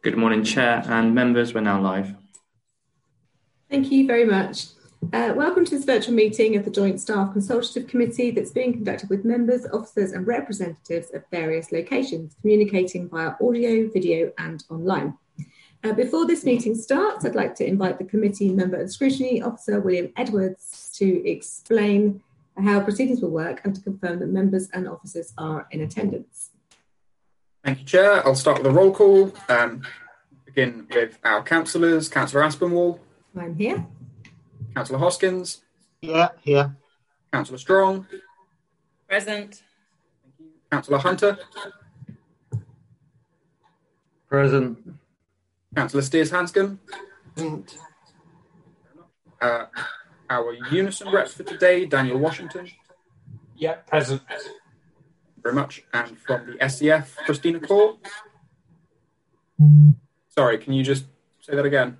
Good morning, Chair and members. We're now live. Thank you very much. Welcome to this virtual meeting of the Joint Staff Consultative Committee that's being conducted with members, officers and representatives of various locations, communicating via audio, video and online. Before this meeting starts, I'd like to invite the committee member and scrutiny officer, William Edwards, to explain how proceedings will work and to confirm that members and officers are in attendance. Thank you, Chair. I'll start with a roll call. Begin with our councillors. Councillor Aspinwall. I'm here. Councillor Hoskins. Yeah, here. Councillor Strong. Present. Councillor Hunter. Present. Councillor Steers-Hanscom. Present. Our unison rep for today, Daniel Washington. Yeah, present. Very much. And from the SCF, Christina Core. Sorry, can you just say that again?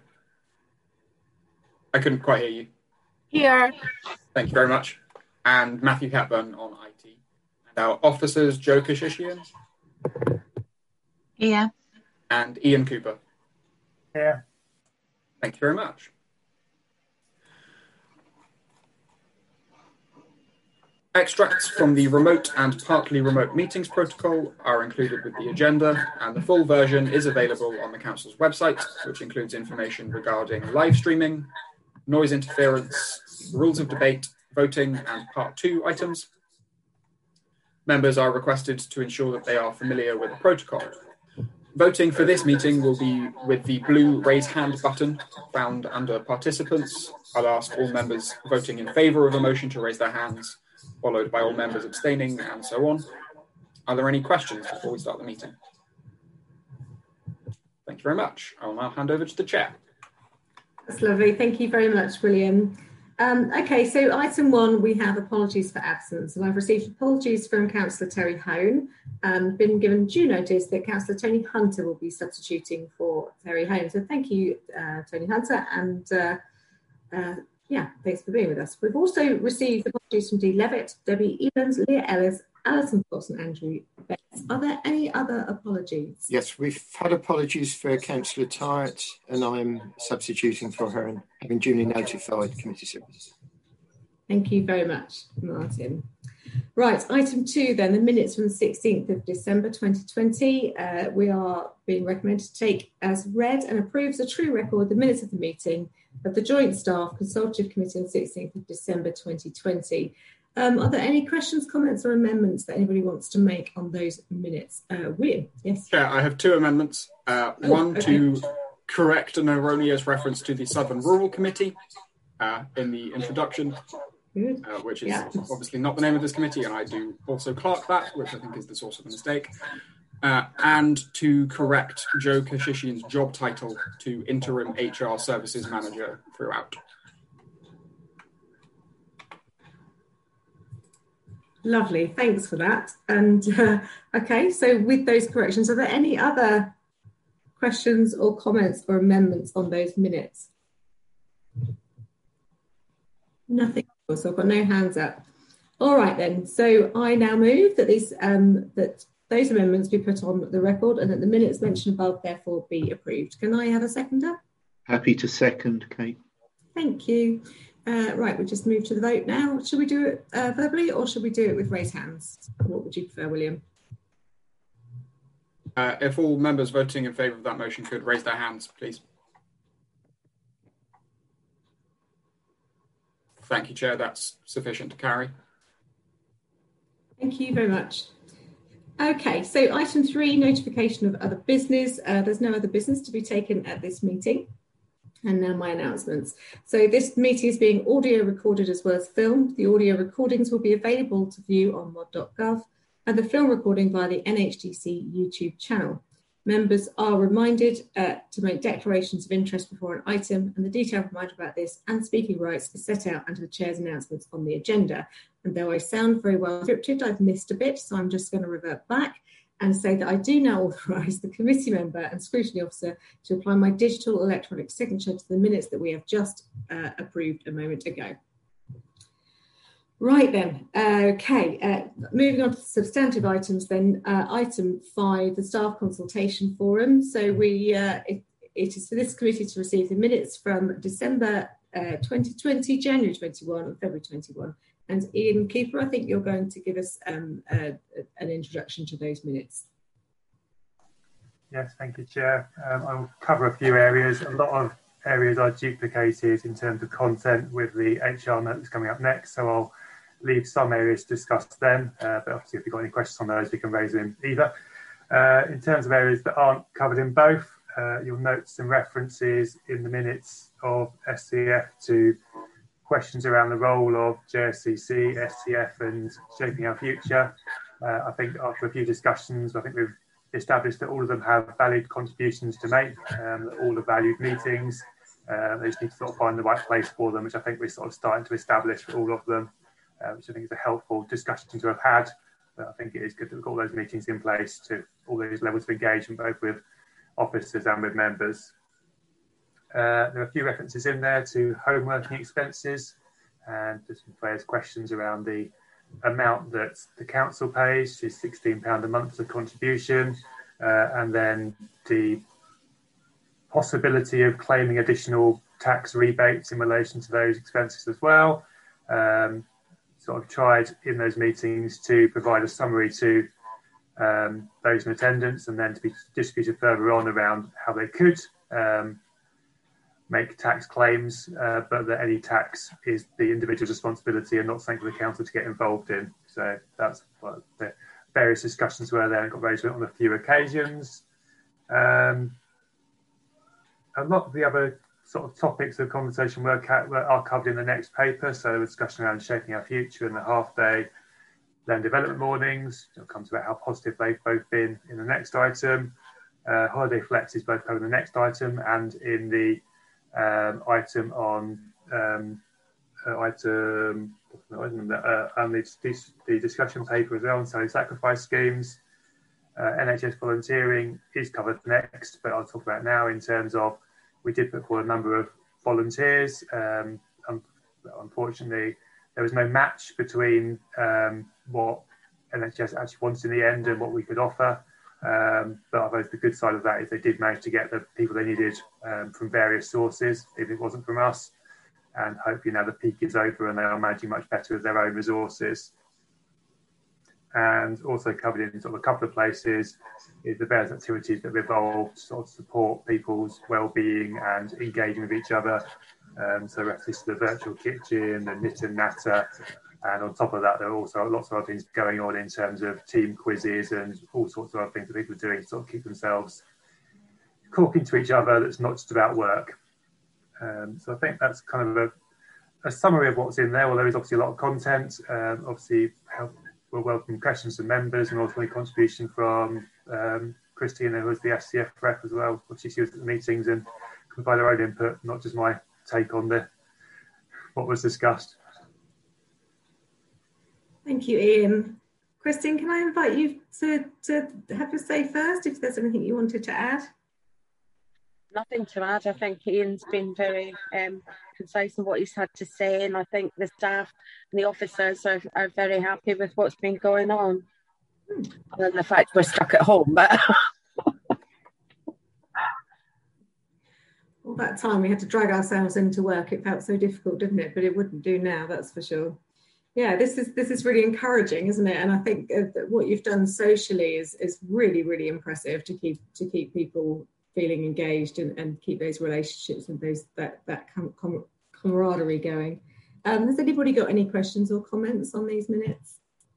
I couldn't quite hear you. Here. Thank you very much. And Matthew Catburn on IT. And our officers, Joe Kashishian. Here. And Ian Cooper. Here. Thank you very much. Extracts from the remote and partly remote meetings protocol are included with the agenda, and the full version is available on the Council's website, which includes information regarding live streaming, noise interference, rules of debate, voting, and Part 2 items. Members are requested to ensure that they are familiar with the protocol. Voting for this meeting will be with the blue raise hand button found under participants. I'll ask all members voting in favour of a motion to raise their hands, followed by all members abstaining, and so on. Are there any questions before we start the meeting? Thank you very much. I will now hand over to the Chair. That's lovely. Thank you very much, William. Okay, so item 1, we have apologies for absence, and I've received apologies from Councillor Terry Hone and been given due notice that Councillor Tony Hunter will be substituting for Terry Hone. So thank you, Tony Hunter, and yeah, thanks for being with us. We've also received apologies from Dee Levitt, Debbie Evans, Leah Ellis, Alison Foss and Andrew Betts. Are there any other apologies? Yes, we've had apologies for Councillor Tyatt, and I'm substituting for her and having duly notified committee services. Thank you very much, Martin. Right, item 2 then, the minutes from the 16th of December 2020. We are being recommended to take as read and approves a true record the minutes of the meeting of the Joint Staff Consultative Committee on the 16th of December 2020. Are there any questions, comments or amendments that anybody wants to make on those minutes? William, yes? Chair, I have 2 amendments. One to correct an erroneous reference to the Southern Rural Committee in the introduction, which is obviously not the name of this committee, and I do also clerk that, which I think is the source of the mistake. And to correct Joe Kashishian's job title to Interim HR Services Manager throughout. Lovely, thanks for that. And okay, so with those corrections, are there any other questions or comments or amendments on those minutes? Nothing. So I've got no hands up. All right then. So I now move that these that those amendments be put on the record and that the minutes mentioned above therefore be approved. Can I have a seconder? Happy to second, Kate. Thank you. Right, we'll just move to the vote now. Should we do it verbally or should we do it with raised hands? What would you prefer, William? If all members voting in favour of that motion could raise their hands, please. Thank you, Chair. That's sufficient to carry. Thank you very much. Okay, so item 3, notification of other business. There's no other business to be taken at this meeting. And now my announcements. So this meeting is being audio recorded as well as filmed. The audio recordings will be available to view on mod.gov and the film recording via the NHDC YouTube channel. Members are reminded to make declarations of interest before an item, and the detailed reminder about this and speaking rights is set out under the Chair's announcements on the agenda. And though I sound very well scripted, I've missed a bit, so I'm just going to revert back and say that I do now authorise the committee member and scrutiny officer to apply my digital electronic signature to the minutes that we have just approved a moment ago. Right then, okay, moving on to substantive items then, item 5, the staff consultation forum. So it is for this committee to receive the minutes from December 2020, January 21 and February 21. And Ian Keeper, I think you're going to give us an introduction to those minutes. Yes, thank you, Chair. I will cover a few areas. A lot of areas are duplicated in terms of content with the HR note that's coming up next, so I'll leave some areas to discuss then, but obviously if you've got any questions on those, we can raise them in either. In terms of areas that aren't covered in both, you'll note some references in the minutes of SCF to questions around the role of JSCC, SCF and Shaping Our Future. I think after a few discussions, I think we've established that all of them have valid contributions to make, all are valued meetings. They just need to sort of find the right place for them, which I think we're sort of starting to establish for all of them, which I think is a helpful discussion to have had. But I think it is good that we've got all those meetings in place to all those levels of engagement, both with officers and with members. There are a few references in there to home working expenses and just some players' questions around the amount that the council pays, which is £16 a month as a contribution, and then the possibility of claiming additional tax rebates in relation to those expenses as well. Sort of tried in those meetings to provide a summary to those in attendance and then to be distributed further on around how they could make tax claims, but that any tax is the individual's responsibility and not something for the council to get involved in. So that's what the various discussions were there and got raised on a few occasions. A lot of the other sort of topics of conversation are covered in the next paper. So the discussion around Shaping Our Future and the half-day land development mornings. I'll come to about how positive they've both been in the next item. Holiday Flex is both covered in the next item and in the item on and the discussion paper as well on salary sacrifice schemes. NHS volunteering is covered next, but I'll talk about now in terms of we did put forward a number of volunteers. Unfortunately, there was no match between what NHS actually wanted in the end and what we could offer. But I suppose the good side of that is they did manage to get the people they needed from various sources, if it wasn't from us. And hopefully now the peak is over and they are managing much better with their own resources. And also covered in sort of a couple of places is the various activities that have evolved to sort of support people's well-being and engaging with each other. So references to the virtual kitchen, the knit and natter, and on top of that, there are also lots of other things going on in terms of team quizzes and all sorts of other things that people are doing to sort of keep themselves talking to each other that's not just about work. So I think that's kind of a summary of what's in there. Well, there is obviously a lot of content. Obviously, we'll welcome questions from members and also a contribution from Christina, who is the SCF rep as well. She was at the meetings and can provide her own input, not just my take on what was discussed. Thank you, Ian. Christine, can I invite you to have your say first, if there's anything you wanted to add? Nothing to add. I think Ian's been very concise in what he's had to say, and I think the staff and the officers are very happy with what's been going on. Other than the fact we're stuck at home, but all that time we had to drag ourselves into work. It felt so difficult, didn't it? But it wouldn't do now, that's for sure. Yeah, this is really encouraging, isn't it? And I think that what you've done socially is really, really impressive to keep people feeling engaged and keep those relationships and that camaraderie going. Has anybody got any questions or comments on these minutes?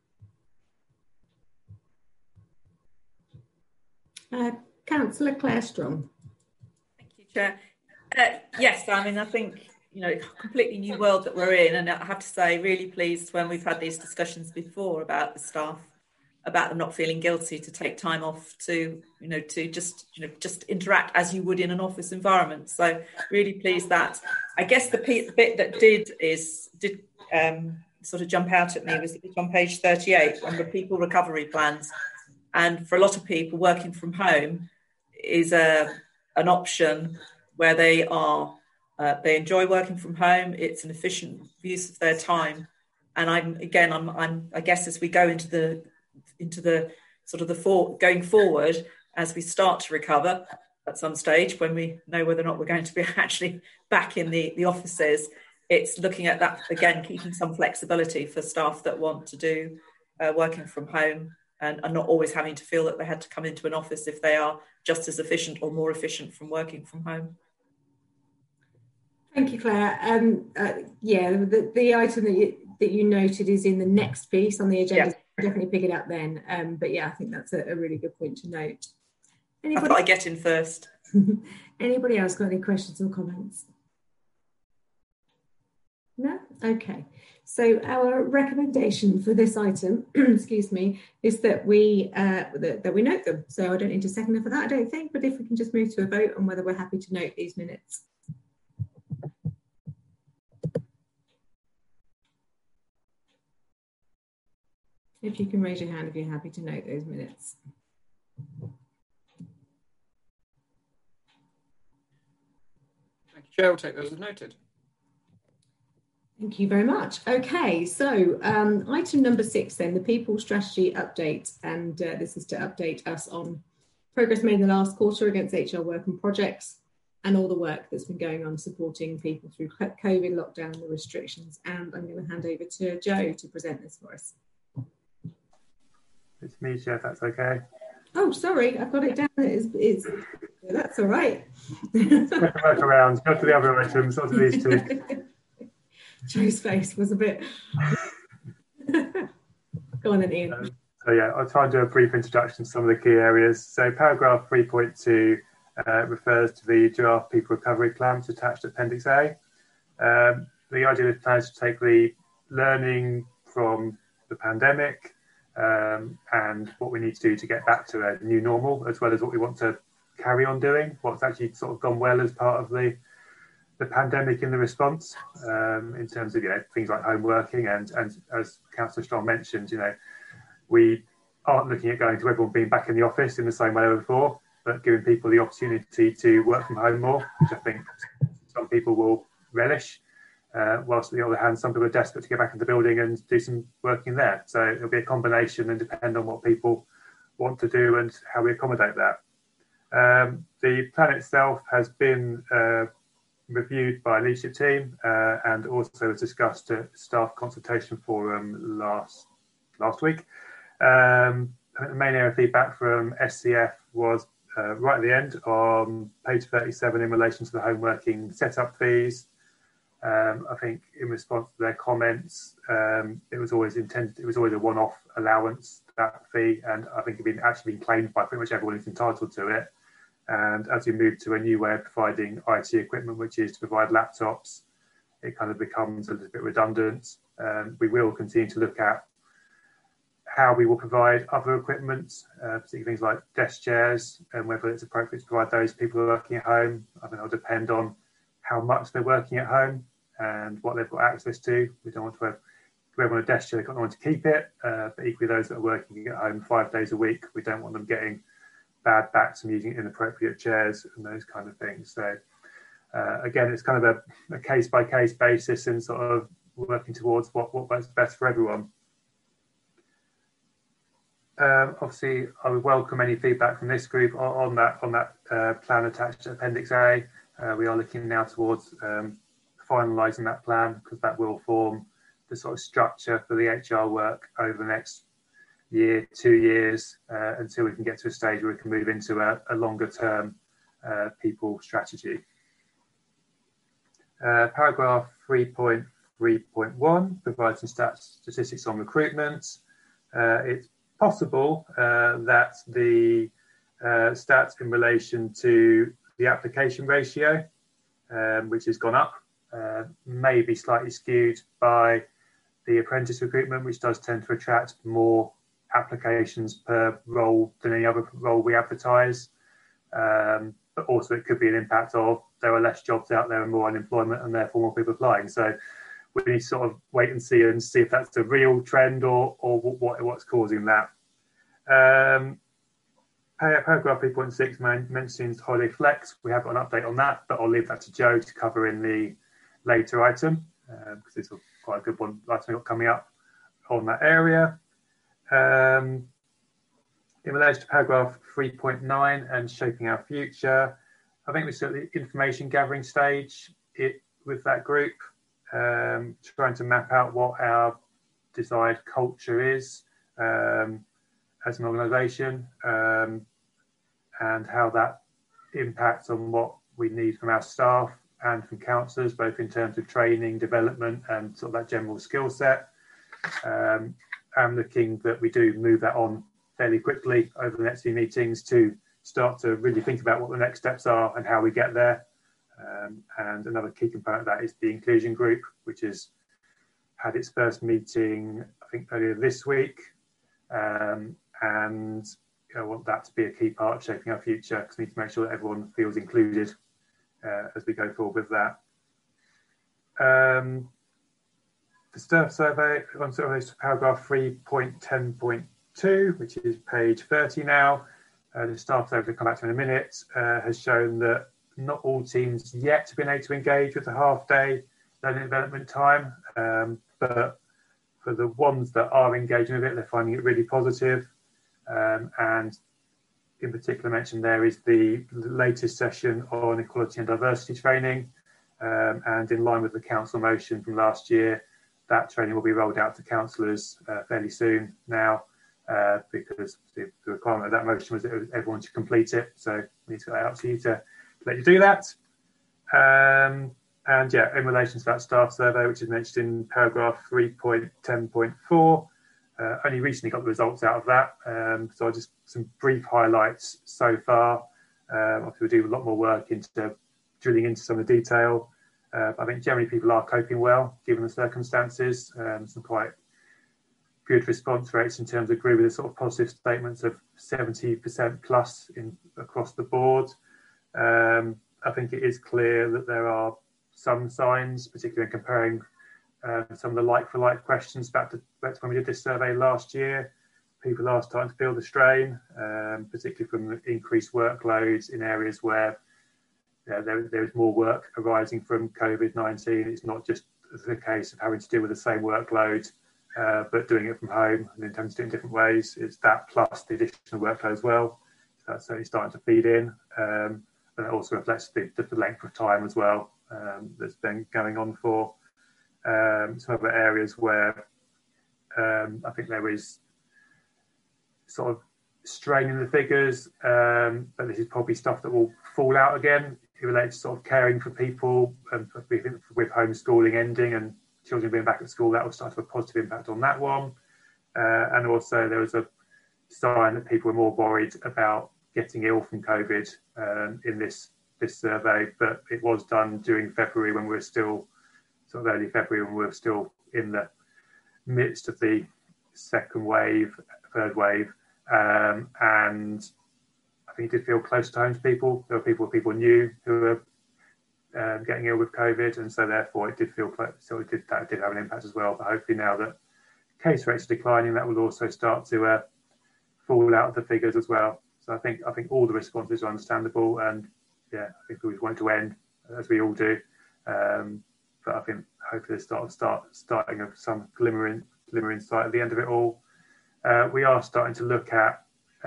Councillor Claire Strong. Thank you, Chair. Yes, I mean, I think, completely new world that we're in, and I have to say, really pleased when we've had these discussions before about the staff, about them not feeling guilty to take time off to just interact as you would in an office environment. So really pleased that. I guess the bit that did sort of jump out at me was on page 38 on the people recovery plans. And for a lot of people, working from home is an option where they enjoy working from home. It's an efficient use of their time. And I guess as we go into the sort of going forward, as we start to recover at some stage, when we know whether or not we're going to be actually back in the offices, it's looking at that again, keeping some flexibility for staff that want to do working from home and not always having to feel that they had to come into an office if they are just as efficient or more efficient from working from home. Thank you, Claire. The item that you noted is in the next piece on the agenda. Yeah. Definitely pick it up then. But yeah, I think that's a really good point to note. I thought I'd get in first. Anybody else got any questions or comments? No? Okay. So our recommendation for this item, excuse me, is that we note them. So I don't need to second for that, I don't think, but if we can just move to a vote on whether we're happy to note these minutes. If you can raise your hand if you're happy to note those minutes. Thank you, Chair. I'll take those as noted. Thank you very much. Okay, so item number 6 then, the people strategy update. And this is to update us on progress made in the last quarter against HR work and projects and all the work that's been going on supporting people through COVID lockdown and the restrictions. And I'm going to hand over to Joe to present this for us. It's me, Chair, if that's okay. Oh, sorry, I've got it down. It's that's all right. Work around, go to the other items, not to these two. Joe's face was a bit... Go on then, Ian. I'll try and do a brief introduction to some of the key areas. So paragraph 3.2 refers to the draft people recovery plan attached to Appendix A. The idea of the plan is to take the learning from the pandemic and what we need to do to get back to a new normal, as well as what we want to carry on doing, what's actually sort of gone well as part of the pandemic in the response, in terms of things like home working and as Councillor Strong mentioned, we aren't looking at going to everyone being back in the office in the same way as before, but giving people the opportunity to work from home more, which I think some people will relish, whilst on the other hand some people are desperate to get back in the building and do some working there. So it'll be a combination and depend on what people want to do and how we accommodate that. The plan itself has been reviewed by a leadership team and also was discussed at staff consultation forum last week. I think the main area of feedback from SCF was right at the end on page 37 in relation to the home working setup fees. I think in response to their comments, it was always a one-off allowance, that fee, and I think it had actually been claimed by pretty much everyone who's entitled to it. And as we move to a new way of providing IT equipment, which is to provide laptops, it kind of becomes a little bit redundant. We will continue to look at how we will provide other equipment, particularly things like desk chairs, and whether it's appropriate to provide those people who are working at home. I think it'll depend on how much they're working at home and what they've got access to. We don't want to have everyone on a desk chair, they've got no one to keep it, but equally those that are working at home 5 days a week, we don't want them getting bad backs and using inappropriate chairs and those kind of things. So again, it's kind of a case-by-case basis and sort of working towards what works best for everyone. Obviously, I would welcome any feedback from this group on that plan attached to Appendix A. We are looking now towards finalising that plan, because that will form the sort of structure for the HR work over the next year, 2 years, until we can get to a stage where we can move into a longer term people strategy. Paragraph 3.3.1 provides some statistics on recruitment. It's possible that the stats in relation to the application ratio, which has gone up, may be slightly skewed by the apprentice recruitment, which does tend to attract more applications per role than any other role we advertise. But also it could be an impact of there are less jobs out there and more unemployment and therefore more people applying. So we need to sort of wait and see if that's a real trend or what's causing that. Paragraph 3.6 mentions Holiday Flex. We have got an update on that, but I'll leave that to Joe to cover in the later item, because this will quite a good one item we've got coming up on that area. In relation to paragraph 3.9 and shaping our future, I think we're still at the information gathering stage with that group, trying to map out what our desired culture is as an organisation, and how that impacts on what we need from our staff and from councillors, both in terms of training, development and sort of that general skill set. I'm looking that we do move that on fairly quickly over the next few meetings to start to really think about what the next steps are and how we get there. And another key component of that is the inclusion group, which has had its first meeting, I think, earlier this week. And I want that to be a key part of shaping our future, because we need to make sure that everyone feels included as we go forward with that. The staff survey on paragraph 3.10.2, which is page 30 now, the staff survey, we'll come back to in a minute, has shown that not all teams yet have been able to engage with the half-day learning and development time, but for the ones that are engaging with it, they're finding it really positive. And in particular mentioned there is the latest session on equality and diversity training, and in line with the council motion from last year, that training will be rolled out to councillors fairly soon now, because the requirement of that motion was that everyone should complete it. So we need to get that out to you to let you do that. And yeah, in relation to that staff survey, which is mentioned in paragraph 3.10.4, only recently got the results out of that. So just some brief highlights so far. Obviously we'll do a lot more work into drilling into some of the detail. I think generally people are coping well, given the circumstances. Some quite good response rates in terms of agree with the sort of positive statements of 70% plus across the board. I think it is clear that there are some signs, particularly in comparing some of the like-for-like questions back to when we did this survey last year. People are starting to feel the strain, particularly from increased workloads in areas where there is more work arising from COVID-19. It's not just the case of having to deal with the same workload, but doing it from home and in terms of doing it in different ways. It's that plus the additional workload as well. So that's certainly starting to feed in. And it also reflects the length of time as well that's been going on for some other areas where I think there is sort of strain in the figures, but this is probably stuff that will fall out again. It relates to sort of caring for people, and with homeschooling ending and children being back at school, that will start to have a positive impact on that one. And also there was a sign that people were more worried about getting ill from COVID in this survey, but it was done during February when we were still sort of early February when we were still in the midst of the second wave, third wave, and I think it did feel close to home to people. There were people knew who were getting ill with COVID, and so therefore it did feel close. So that did have an impact as well. But hopefully now that case rates are declining, that will also start to fall out of the figures as well. So I think all the responses are understandable, and yeah, I think we want to end as we all do. But I think hopefully there's starting of some glimmering sight at the end of it all. We are starting to look at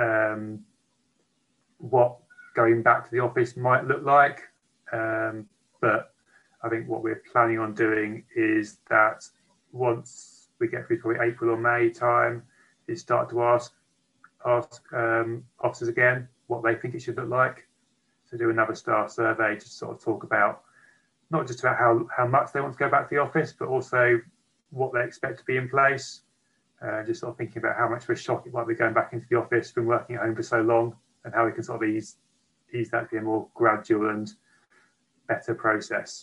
what going back to the office might look like. But I think what we're planning on doing is that once we get through probably April or May time, is start to ask officers again what they think it should look like. So do another staff survey to sort of talk about not just about how much they want to go back to the office, but also what they expect to be in place. Just sort of thinking about how much of a shock it might be going back into the office from working at home for so long, and how we can sort of ease that to be a more gradual and better process.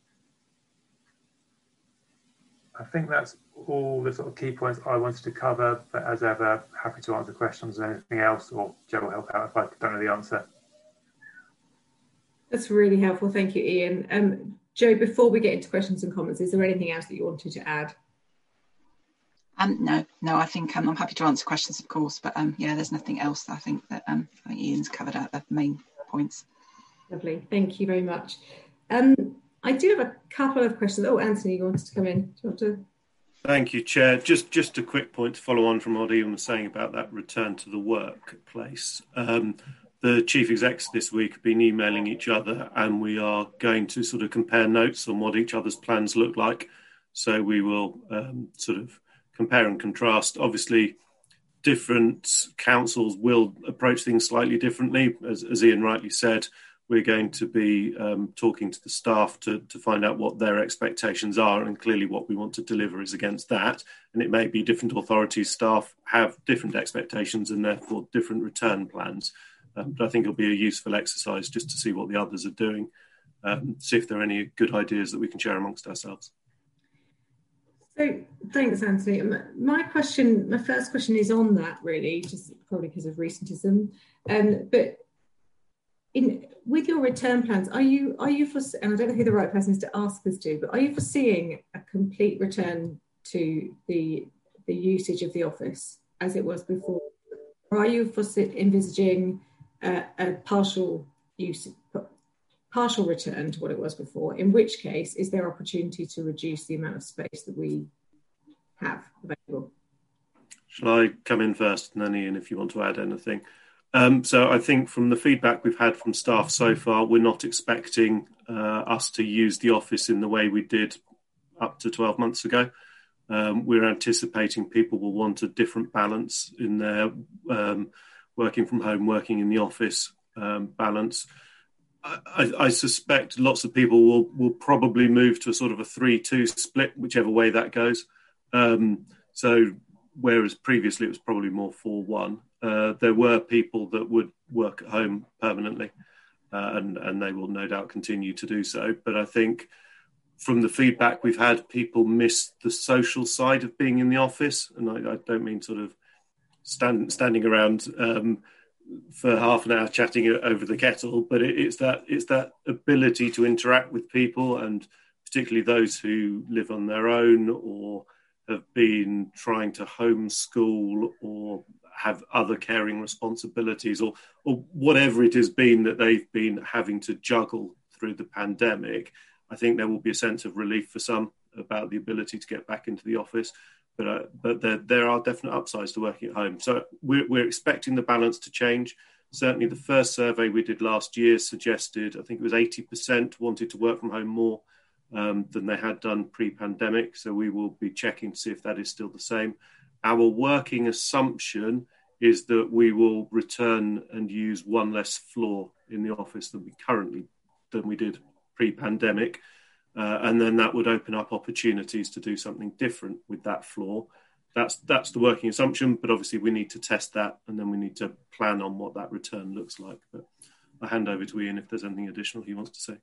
I think that's all the sort of key points I wanted to cover, but as ever, happy to answer questions and anything else, or Joe will help out if I don't know the answer. That's really helpful. Thank you, Ian. Joe, before we get into questions and comments, is there anything else that you wanted to add? No, I think I'm happy to answer questions, of course, but yeah, there's nothing else. I think that I think Ian's covered out the main points. Lovely, thank you very much. I do have a couple of questions. Oh, Anthony, you wanted to come in. Do you want to? Thank you, Chair. Just a quick point to follow on from what Ian was saying about that return to the workplace. The chief execs this week have been emailing each other, and we are going to sort of compare notes on what each other's plans look like. So we will sort of compare and contrast. Obviously, different councils will approach things slightly differently. As Ian rightly said, we're going to be talking to the staff to find out what their expectations are, and clearly what we want to deliver is against that. And it may be different authorities' staff have different expectations and therefore different return plans. But I think it'll be a useful exercise just to see what the others are doing, see if there are any good ideas that we can share amongst ourselves. So thanks, Anthony. My first question is on that, really, just probably because of recentism. But with your return plans, are you and I don't know who the right person is to ask this to, but are you foreseeing a complete return to the usage of the office as it was before, or are you envisaging a partial return to what it was before? In which case, is there opportunity to reduce the amount of space that we have available? Shall I come in first, and then Ian, if you want to add anything? So I think from the feedback we've had from staff so far, we're not expecting us to use the office in the way we did up to 12 months ago. We're anticipating people will want a different balance in their working from home, working in the office balance. I suspect lots of people will probably move to a sort of a 3-2 split, whichever way that goes. So whereas previously it was probably more 4-1, there were people that would work at home permanently, and they will no doubt continue to do so. But I think from the feedback we've had, people miss the social side of being in the office, and I don't mean sort of standing around for half an hour chatting over the kettle, but it's that ability to interact with people, and particularly those who live on their own or have been trying to homeschool or have other caring responsibilities or whatever it has been that they've been having to juggle through the pandemic. I think there will be a sense of relief for some about the ability to get back into the office. But there are definite upsides to working at home. So we're expecting the balance to change. Certainly the first survey we did last year suggested, I think it was 80% wanted to work from home more than they had done pre-pandemic. So we will be checking to see if that is still the same. Our working assumption is that we will return and use one less floor in the office than we did pre-pandemic. And then that would open up opportunities to do something different with that floor. That's the working assumption, but obviously we need to test that, and then we need to plan on what that return looks like. But I'll hand over to Ian if there's anything additional he wants to say.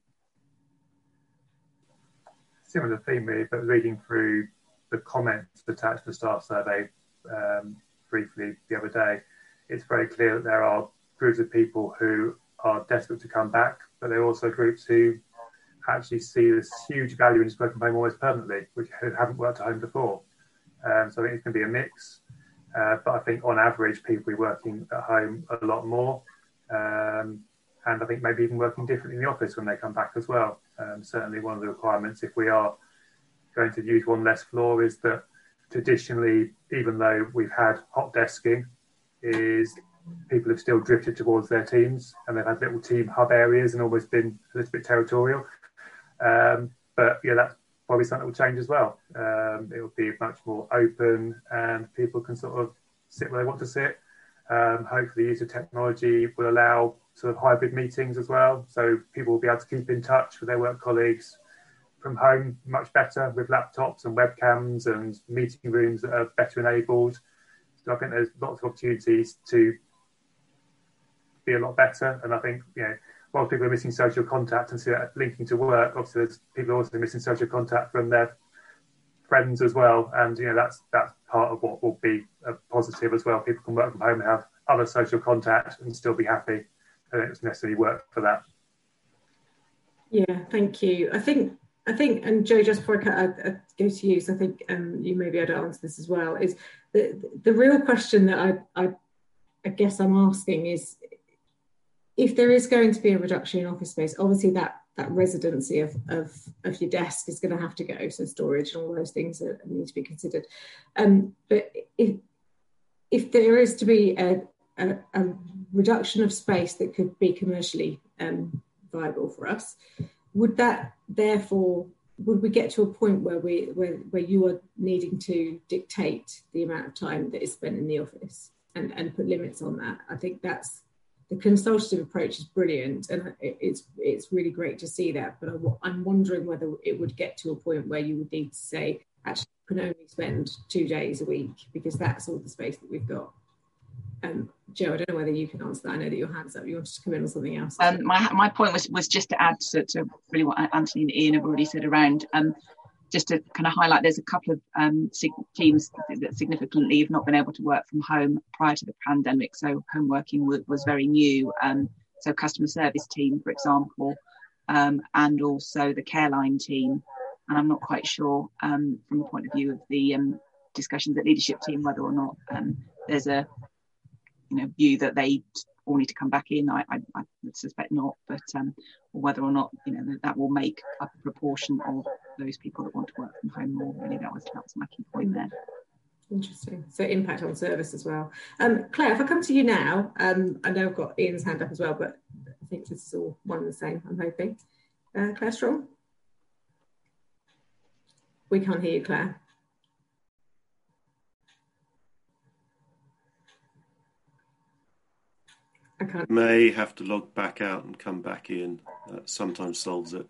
Similar theme, really, but reading through the comments attached to the staff survey briefly the other day, it's very clear that there are groups of people who are desperate to come back, but there are also groups who actually see this huge value in just working from home almost permanently, which haven't worked at home before. So I think it's going to be a mix. But I think on average, people will be working at home a lot more. And I think maybe even working differently in the office when they come back as well. Certainly one of the requirements, if we are going to use one less floor, is that traditionally, even though we've had hot desking, is people have still drifted towards their teams, and they've had little team hub areas and almost been a little bit territorial. But yeah, that's probably something that will change as well. It will be much more open, and people can sort of sit where they want to sit. Hopefully, the use of technology will allow sort of hybrid meetings as well, so people will be able to keep in touch with their work colleagues from home much better with laptops and webcams and meeting rooms that are better enabled. So I think there's lots of opportunities to be a lot better, and I think, while people are missing social contact and see that linking to work, obviously there's people also missing social contact from their friends as well, and that's part of what will be a positive as well. People can work from home and have other social contact and still be happy. I don't necessarily work for that. Yeah, thank you. I think, and Joe, just before I go to you, so I think you may be able to answer this as well, is the real question that I guess I'm asking is, if there is going to be a reduction in office space, obviously that residency of your desk is going to have to go, so storage and all those things need to be considered. But if there is to be a reduction of space that could be commercially viable for us, would we get to a point where you are needing to dictate the amount of time that is spent in the office and put limits on that? I think that's the consultative approach is brilliant, and it's really great to see that. But I'm wondering whether it would get to a point where you would need to say, actually, you can only spend 2 days a week because that's all the space that we've got. Joe, I don't know whether you can answer that. I know that your hand's up. You wanted to come in on something else. My point was just to add to really what Anthony and Ian have already said around, just to kind of highlight, there's a couple of teams that significantly have not been able to work from home prior to the pandemic. So home working was very new. So customer service team, for example, and also the Careline team. And I'm not quite sure from the point of view of the discussions at leadership team whether or not there's a view that they all need to come back in. I would suspect not, but or whether or not that will make up a proportion of those people that want to work from home more. Really, that was my key point there. Interesting. So impact on service as well. Claire, if I come to you now, I know I've got Ian's hand up as well, but I think this is all one and the same, I'm hoping. Claire Strong? We can't hear you, Claire. I can't. May have to log back out and come back in. That sometimes solves it.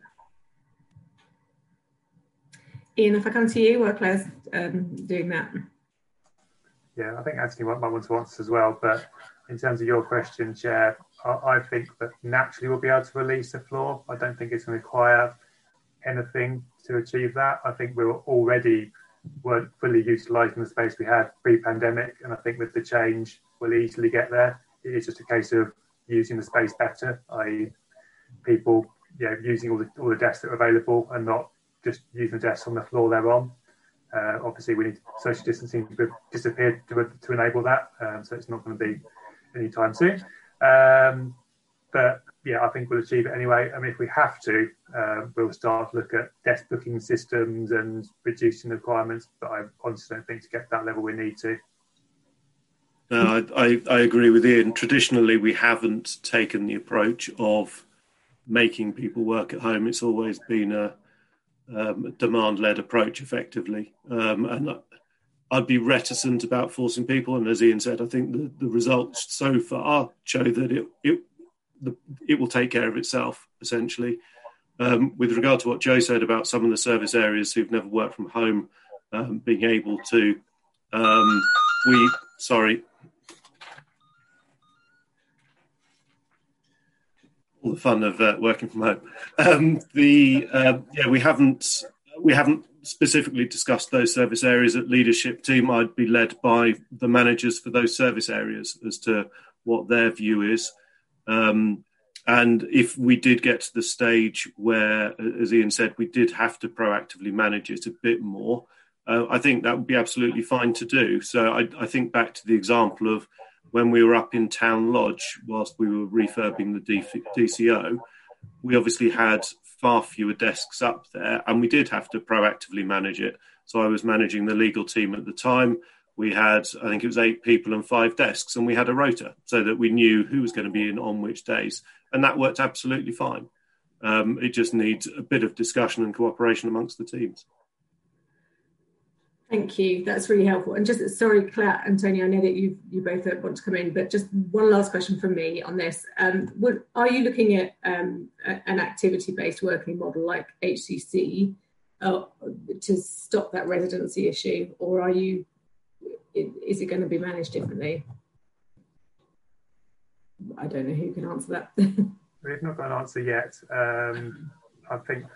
Ian, if I come to you while Claire's doing that. Yeah, I think Anthony might want to answer as well, but in terms of your question, Chair, I think that naturally we'll be able to release the floor. I don't think it's going to require anything to achieve that. I think we weren't fully utilising the space we had pre-pandemic, and I think with the change we'll easily get there. It is just a case of using the space better, i.e. people using all the desks that are available and not just using the desks on the floor they're on. Obviously, we need social distancing to disappear to enable that, so it's not going to be anytime soon. But yeah, I think we'll achieve it anyway. I mean, if we have to, we'll start to look at desk booking systems and reducing the requirements, but I honestly don't think to get to that level we need to. No, I agree with Ian. Traditionally, we haven't taken the approach of making people work at home. It's always been a demand-led approach, effectively. And I'd be reticent about forcing people. And as Ian said, I think the results so far show that it will take care of itself, essentially. With regard to what Joe said about some of the service areas who've never worked from home being able to, all the fun of working from home. We haven't specifically discussed those service areas at leadership team. I'd be led by the managers for those service areas as to what their view is. And if we did get to the stage where, as Ian said, we did have to proactively manage it a bit more, I think that would be absolutely fine to do. So I think back to the example of when we were up in Town Lodge, whilst we were refurbing the DCO, we obviously had far fewer desks up there, and we did have to proactively manage it. So I was managing the legal team at the time. We had, I think it was 8 people and 5 desks, and we had a rota so that we knew who was going to be in on which days. And that worked absolutely fine. It just needs a bit of discussion and cooperation amongst the teams. Thank you. That's really helpful. And just, sorry, Claire, Antonio, I know that you both want to come in, but just one last question from me on this. Are you looking at an activity-based working model like HCC to stop that residency issue, or is it going to be managed differently? I don't know who can answer that. We've not got an answer yet. I think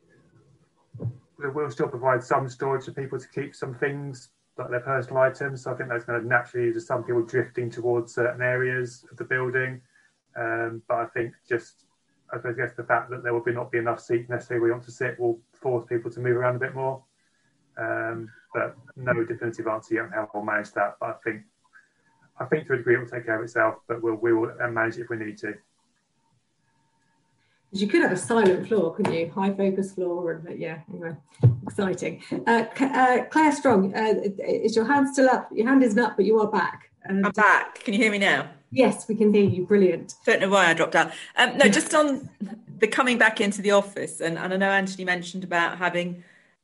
we'll still provide some storage for people to keep some things, like their personal items. So I think that's going to naturally lead to some people drifting towards certain areas of the building. But I think I guess the fact that there will not be enough seats necessarily where you want to sit will force people to move around a bit more. But no definitive answer yet on how we'll manage that. But I think to a degree it will take care of itself, but we will manage it if we need to. You could have a silent floor, couldn't you? High focus floor, and yeah, anyway, exciting. Claire Strong, is your hand still up? Your hand isn't up, but you are back. I'm back. Can you hear me now? Yes, we can hear you. Brilliant. Don't know why I dropped out. No, just on the coming back into the office, and I know Anthony mentioned about having,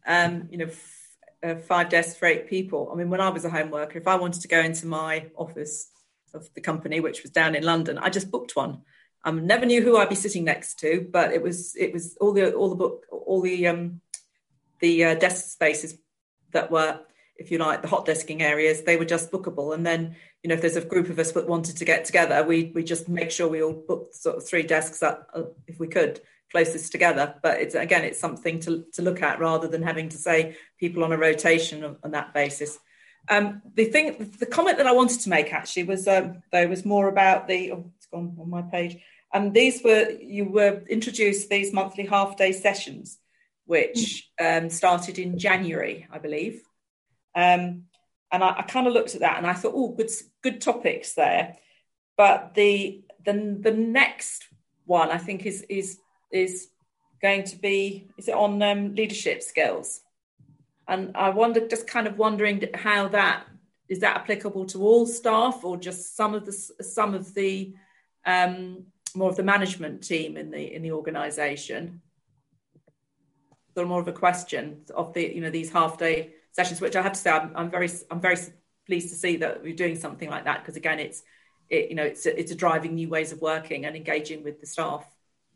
5 desks for 8 people. I mean, when I was a home worker, if I wanted to go into my office of the company, which was down in London, I just booked one. I never knew who I'd be sitting next to, but it was all the desk spaces that were, if you like, the hot desking areas. They were just bookable, and then if there's a group of us that wanted to get together, we just make sure we all booked sort of 3 desks up, if we could, closest together. But it's something to look at rather than having to say people on a rotation on that basis. The comment that I wanted to make actually was more about it's gone on my page. And you were introduced these monthly half-day sessions, which started in January, I believe. And I kind of looked at that and I thought, oh, good topics there. But the next one I think is going to be, is it on leadership skills? And I wondering how that is that applicable to all staff or just some of the more of the management team in the organisation. Sort of more of a question of these half-day sessions, which I have to say I'm very pleased to see that we're doing something like that, because again it's a driving new ways of working and engaging with the staff.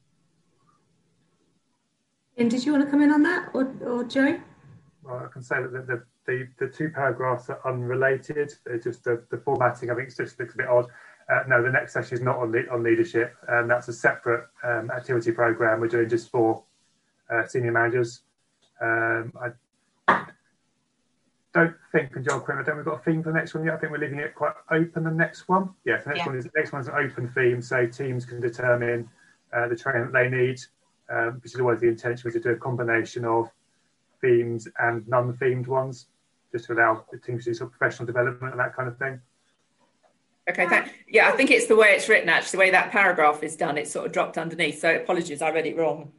And did you want to come in on that, or Joe? Well, I can say that the 2 paragraphs are unrelated. They're just the formatting. I think it just looks a bit odd. No, the next session is not on leadership, and that's a separate activity program we're doing just for senior managers. I don't think, and John Quinn, I don't think we've got a theme for the next one yet. I think we're leaving it quite open. The next one, the next one's an open theme, so teams can determine the training that they need, which is always the intention, to do a combination of themes and non-themed ones, just to allow the teams to do sort of professional development and that kind of thing. Okay, I think it's the way it's written, actually, the way that paragraph is done, it's sort of dropped underneath. So apologies, I read it wrong.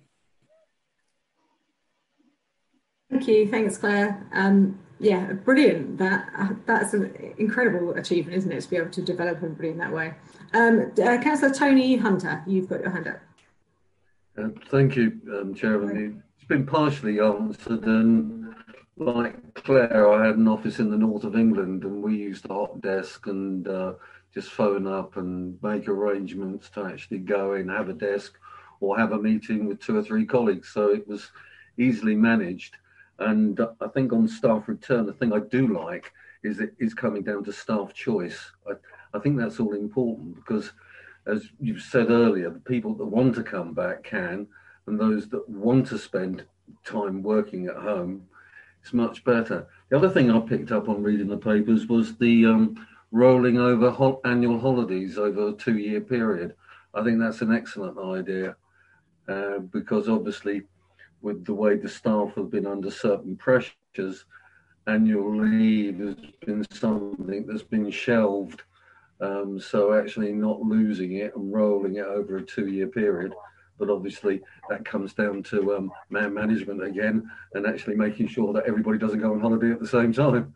Thank you, thanks, Claire. Brilliant. That's an incredible achievement, isn't it, to be able to develop everybody in that way. Councillor Tony Hunter, you've got your hand up. Thank you, Chairman. It's been partially answered, and like Claire, I had an office in the north of England, and we used the hot desk and just phone up and make arrangements to actually go in, have a desk or have a meeting with 2 or 3 colleagues. So it was easily managed. And I think on staff return, the thing I do like is it is coming down to staff choice. I think that's all important, because as you've said earlier, the people that want to come back can, and those that want to spend time working at home, it's much better. The other thing I picked up on reading the papers was the rolling over annual holidays over a 2-year period. I think that's an excellent idea, because obviously with the way the staff have been under certain pressures, annual leave has been something that's been shelved. So actually not losing it and rolling it over a 2-year period. But obviously that comes down to man management again, and actually making sure that everybody doesn't go on holiday at the same time.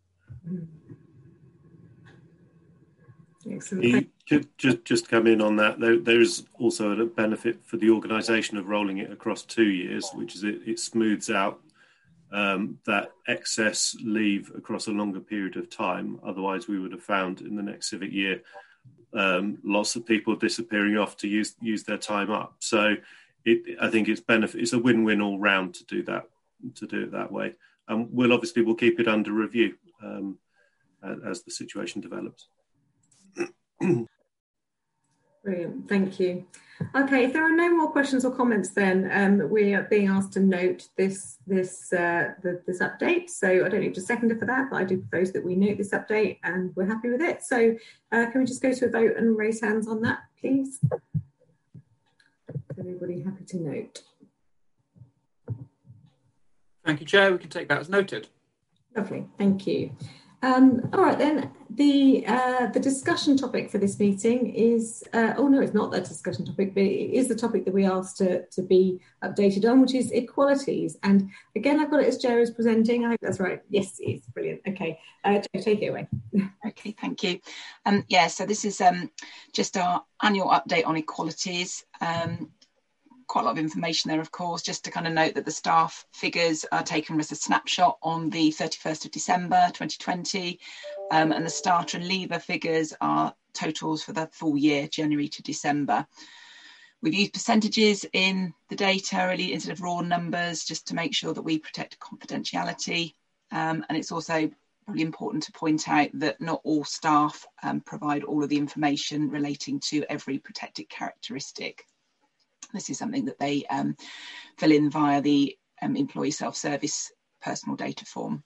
Excellent. Just come in on that. There's also a benefit for the organisation of rolling it across 2 years, which is it smooths out that excess leave across a longer period of time. Otherwise, we would have found in the next civic year lots of people disappearing off to use their time up. So I think it's a win-win all round to do it that way. And we'll keep it under review as the situation develops. Brilliant, thank you. Okay, if there are no more questions or comments, then we are being asked to note this update. So I don't need to second it for that, but I do propose that we note this update, and we're happy with it. So can we just go to a vote and raise hands on that, please? Everybody happy to note? Thank you, Chair. We can take that as noted. Lovely, thank you. All right then. The discussion topic for this meeting is oh no, it's not that discussion topic, but it is the topic that we asked to be updated on, which is equalities. And again, I've got it as Jo is presenting. I hope that's right. Yes, it's brilliant. Okay, Jo, take it away. Okay, thank you. So this is just our annual update on equalities. Quite a lot of information there, of course, just to kind of note that the staff figures are taken as a snapshot on the 31st of December 2020, and the starter and leaver figures are totals for the full year, January to December. We've used percentages in the data really instead of raw numbers, just to make sure that we protect confidentiality, and it's also really important to point out that not all staff provide all of the information relating to every protected characteristic. This is something that they fill in via the employee self-service personal data form.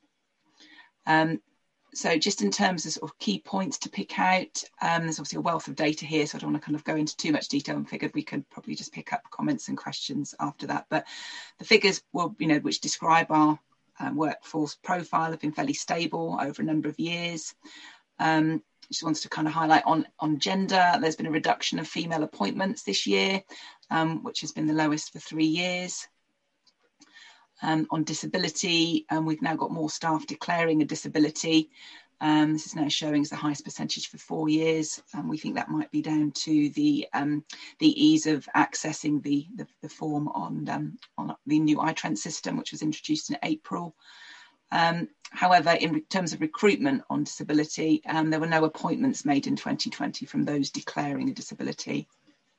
So just in terms of sort of key points to pick out, there's obviously a wealth of data here, so I don't want to kind of go into too much detail, and figured we could probably just pick up comments and questions after that. But the figures will, which describe our workforce profile have been fairly stable over a number of years. Just wants to kind of highlight on gender, there's been a reduction of female appointments this year, which has been the lowest for 3 years. On disability, we've now got more staff declaring a disability. This is now showing as the highest percentage for 4 years. We think that might be down to the ease of accessing the form on the new iTrent system, which was introduced in April. However, in terms of recruitment on disability, there were no appointments made in 2020 from those declaring a disability.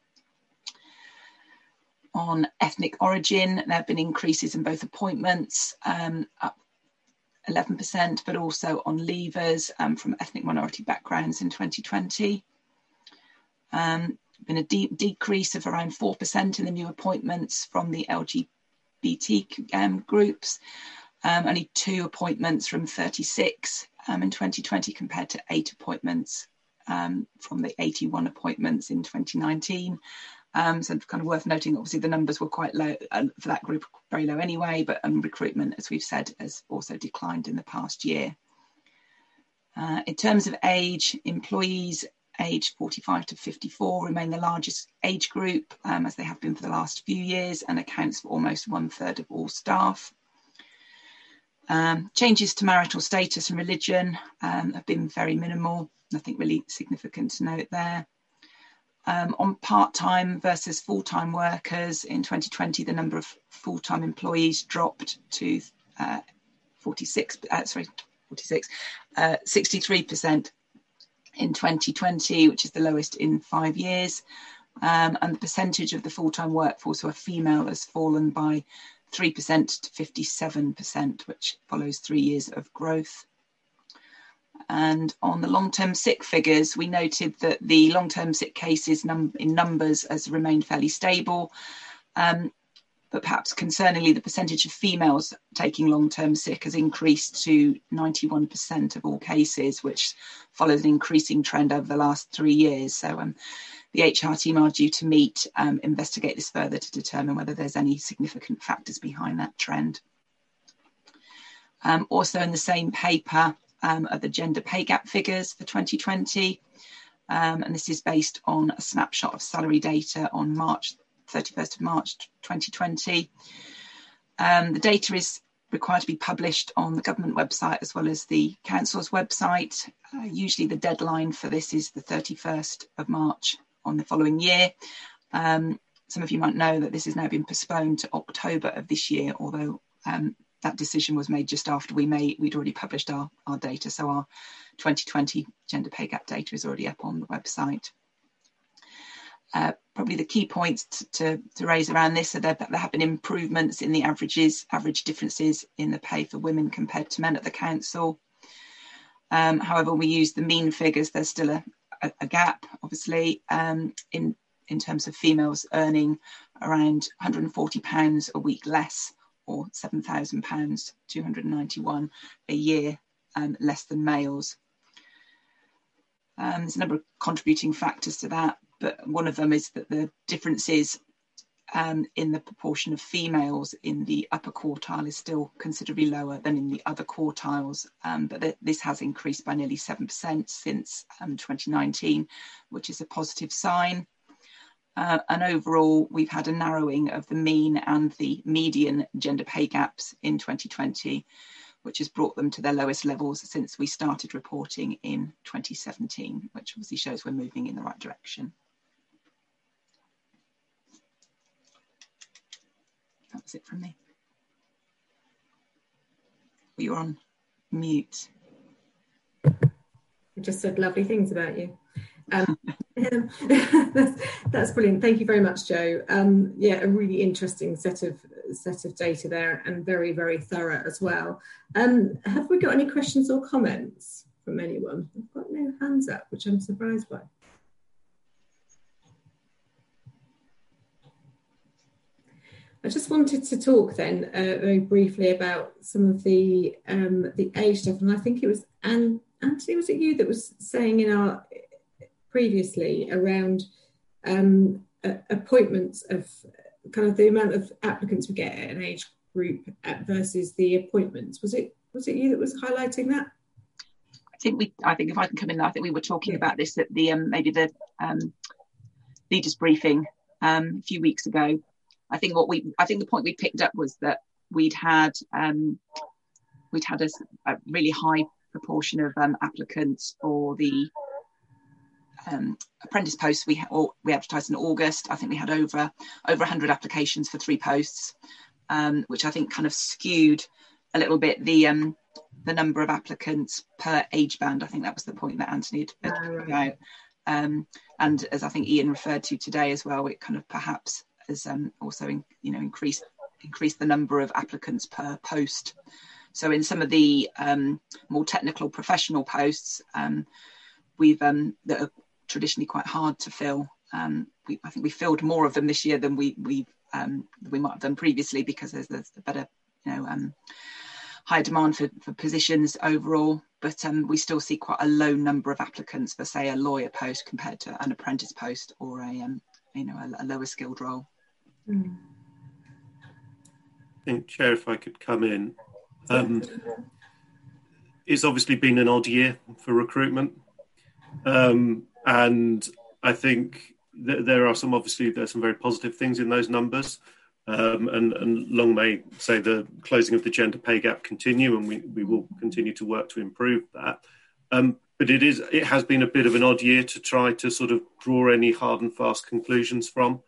On ethnic origin, there have been increases in both appointments, up 11%, but also on leavers from ethnic minority backgrounds in 2020. Been a decrease of around 4% in the new appointments from the LGBT groups. Only 2 appointments from 36 in 2020 compared to 8 appointments from the 81 appointments in 2019. So kind of worth noting, obviously the numbers were quite low for that group, very low anyway, but recruitment, as we've said, has also declined in the past year. In terms of age, employees aged 45 to 54 remain the largest age group, as they have been for the last few years, and accounts for almost 1/3 of all staff. Changes to marital status and religion have been very minimal, nothing really significant to note there. On part-time versus full-time workers, in 2020, the number of full-time employees dropped to 63% in 2020, which is the lowest in 5 years. And the percentage of the full-time workforce who are female has fallen by 3% to 57%, which follows 3 years of growth. And on the long-term sick figures, we noted that the long-term sick cases in numbers has remained fairly stable, but perhaps concerningly, the percentage of females taking long-term sick has increased to 91% of all cases, which follows an increasing trend over the last 3 years. So the HR team are due to meet, investigate this further to determine whether there's any significant factors behind that trend. Also in the same paper are the gender pay gap figures for 2020. And this is based on a snapshot of salary data on 31st of March 2020. The data is required to be published on the government website as well as the council's website. Usually the deadline for this is the 31st of March on the following year. Some of you might know that this has now been postponed to October of this year, although that decision was made just after we'd already published our data. So our 2020 gender pay gap data is already up on the website. Probably the key points to raise around this are that there have been improvements in the average differences in the pay for women compared to men at the council. However, we use the mean figures, there's still a gap, obviously, in terms of females earning around £140 a week less, or £7,000, 291 a year less than males. There's a number of contributing factors to that, but one of them is that the differences in the proportion of females in the upper quartile is still considerably lower than in the other quartiles, but this has increased by nearly 7% since 2019, which is a positive sign. And overall, we've had a narrowing of the mean and the median gender pay gaps in 2020, which has brought them to their lowest levels since we started reporting in 2017, which obviously shows we're moving in the right direction. That was it from me. You're on mute. I just said lovely things about you. That's brilliant. Thank you very much, Jo. Yeah, a really interesting set of data there, and very, very thorough as well. Have we got any questions or comments from anyone? I've got no hands up, which I'm surprised by. I just wanted to talk then very briefly about some of the age stuff, and I think it was Anthony, was it you that was saying in our previously around appointments of kind of the amount of applicants we get at an age group versus the appointments. Was it you that was highlighting that? I think if I can come in, I think we were talking about this at the maybe the leaders briefing a few weeks ago. I think the point we picked up was that we'd had a really high proportion of applicants for the apprentice posts we advertised in August. I think we had over 100 applications for 3 posts, which I think kind of skewed a little bit the number of applicants per age band. I think that was the point that Anthony had put out. And as I think Ian referred to today as well, it kind of perhaps has also increased the number of applicants per post. So in some of the more technical professional posts, that are traditionally quite hard to fill. I think we filled more of them this year than we might have done previously, because there's a better, higher demand for positions overall. But we still see quite a low number of applicants for, say, a lawyer post compared to an apprentice post or a lower skilled role. I think, Chair, if I could come in. It's obviously been an odd year for recruitment. And I think there are some very positive things in those numbers. And long may say the closing of the gender pay gap continue, and we will continue to work to improve that. But it has been a bit of an odd year to try to sort of draw any hard and fast conclusions from.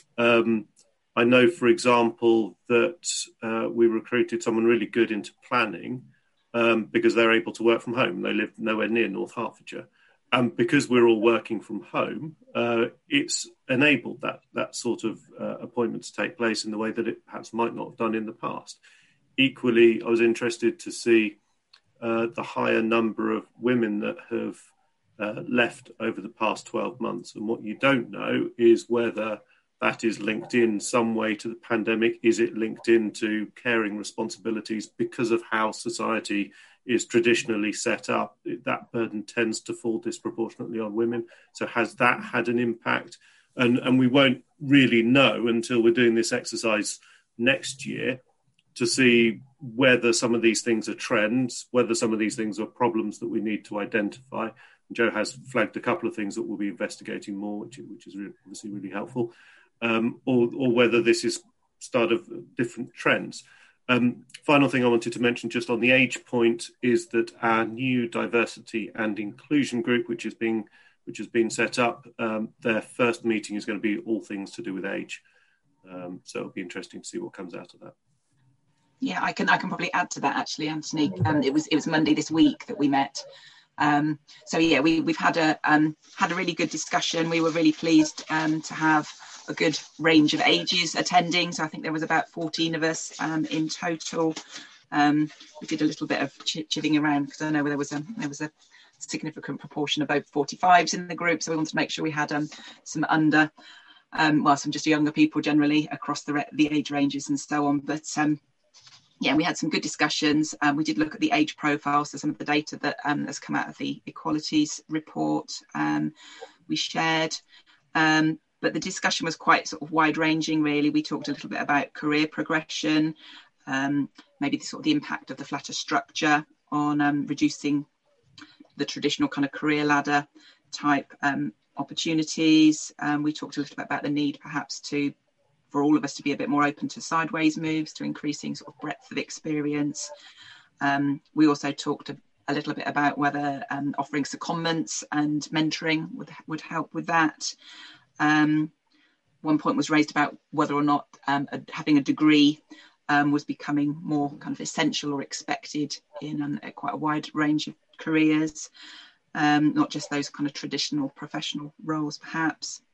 I know, for example, that we recruited someone really good into planning because they're able to work from home. They live nowhere near North Hertfordshire. And because we're all working from home, it's enabled that sort of appointment to take place in the way that it perhaps might not have done in the past. Equally, I was interested to see the higher number of women that have left over the past 12 months. And what you don't know is whether that is linked in some way to the pandemic. Is it linked into caring responsibilities because of how society is traditionally set up? That burden tends to fall disproportionately on women. So has that had an impact? And we won't really know until we're doing this exercise next year to see whether some of these things are trends, whether some of these things are problems that we need to identify. Jo has flagged a couple of things that we'll be investigating more, which is obviously really helpful, or whether this is start of different trends. Final thing I wanted to mention just on the age point is that our new diversity and inclusion group, which has been set up, their first meeting is going to be all things to do with age. So it'll be interesting to see what comes out of that. Yeah, I can probably add to that actually, Anthony. It was Monday this week that we met. So yeah, we've had a really good discussion. We were really pleased to have a good range of ages attending. So I think there was about 14 of us in total. We did a little bit of chivvying around because I know there was a significant proportion of over 45s in the group. So we wanted to make sure we had some some just younger people generally across the age ranges and so on. But yeah, we had some good discussions. We did look at the age profiles, so some of the data that has come out of the equalities report we shared. But the discussion was quite sort of wide ranging, really. We talked a little bit about career progression, maybe the sort of the impact of the flatter structure on reducing the traditional kind of career ladder type opportunities. We talked a little bit about the need perhaps for all of us to be a bit more open to sideways moves, to increasing sort of breadth of experience. We also talked a little bit about whether offering secondments and mentoring would help with that. One point was raised about whether or not having a degree was becoming more kind of essential or expected in quite a wide range of careers, not just those kind of traditional professional roles, perhaps.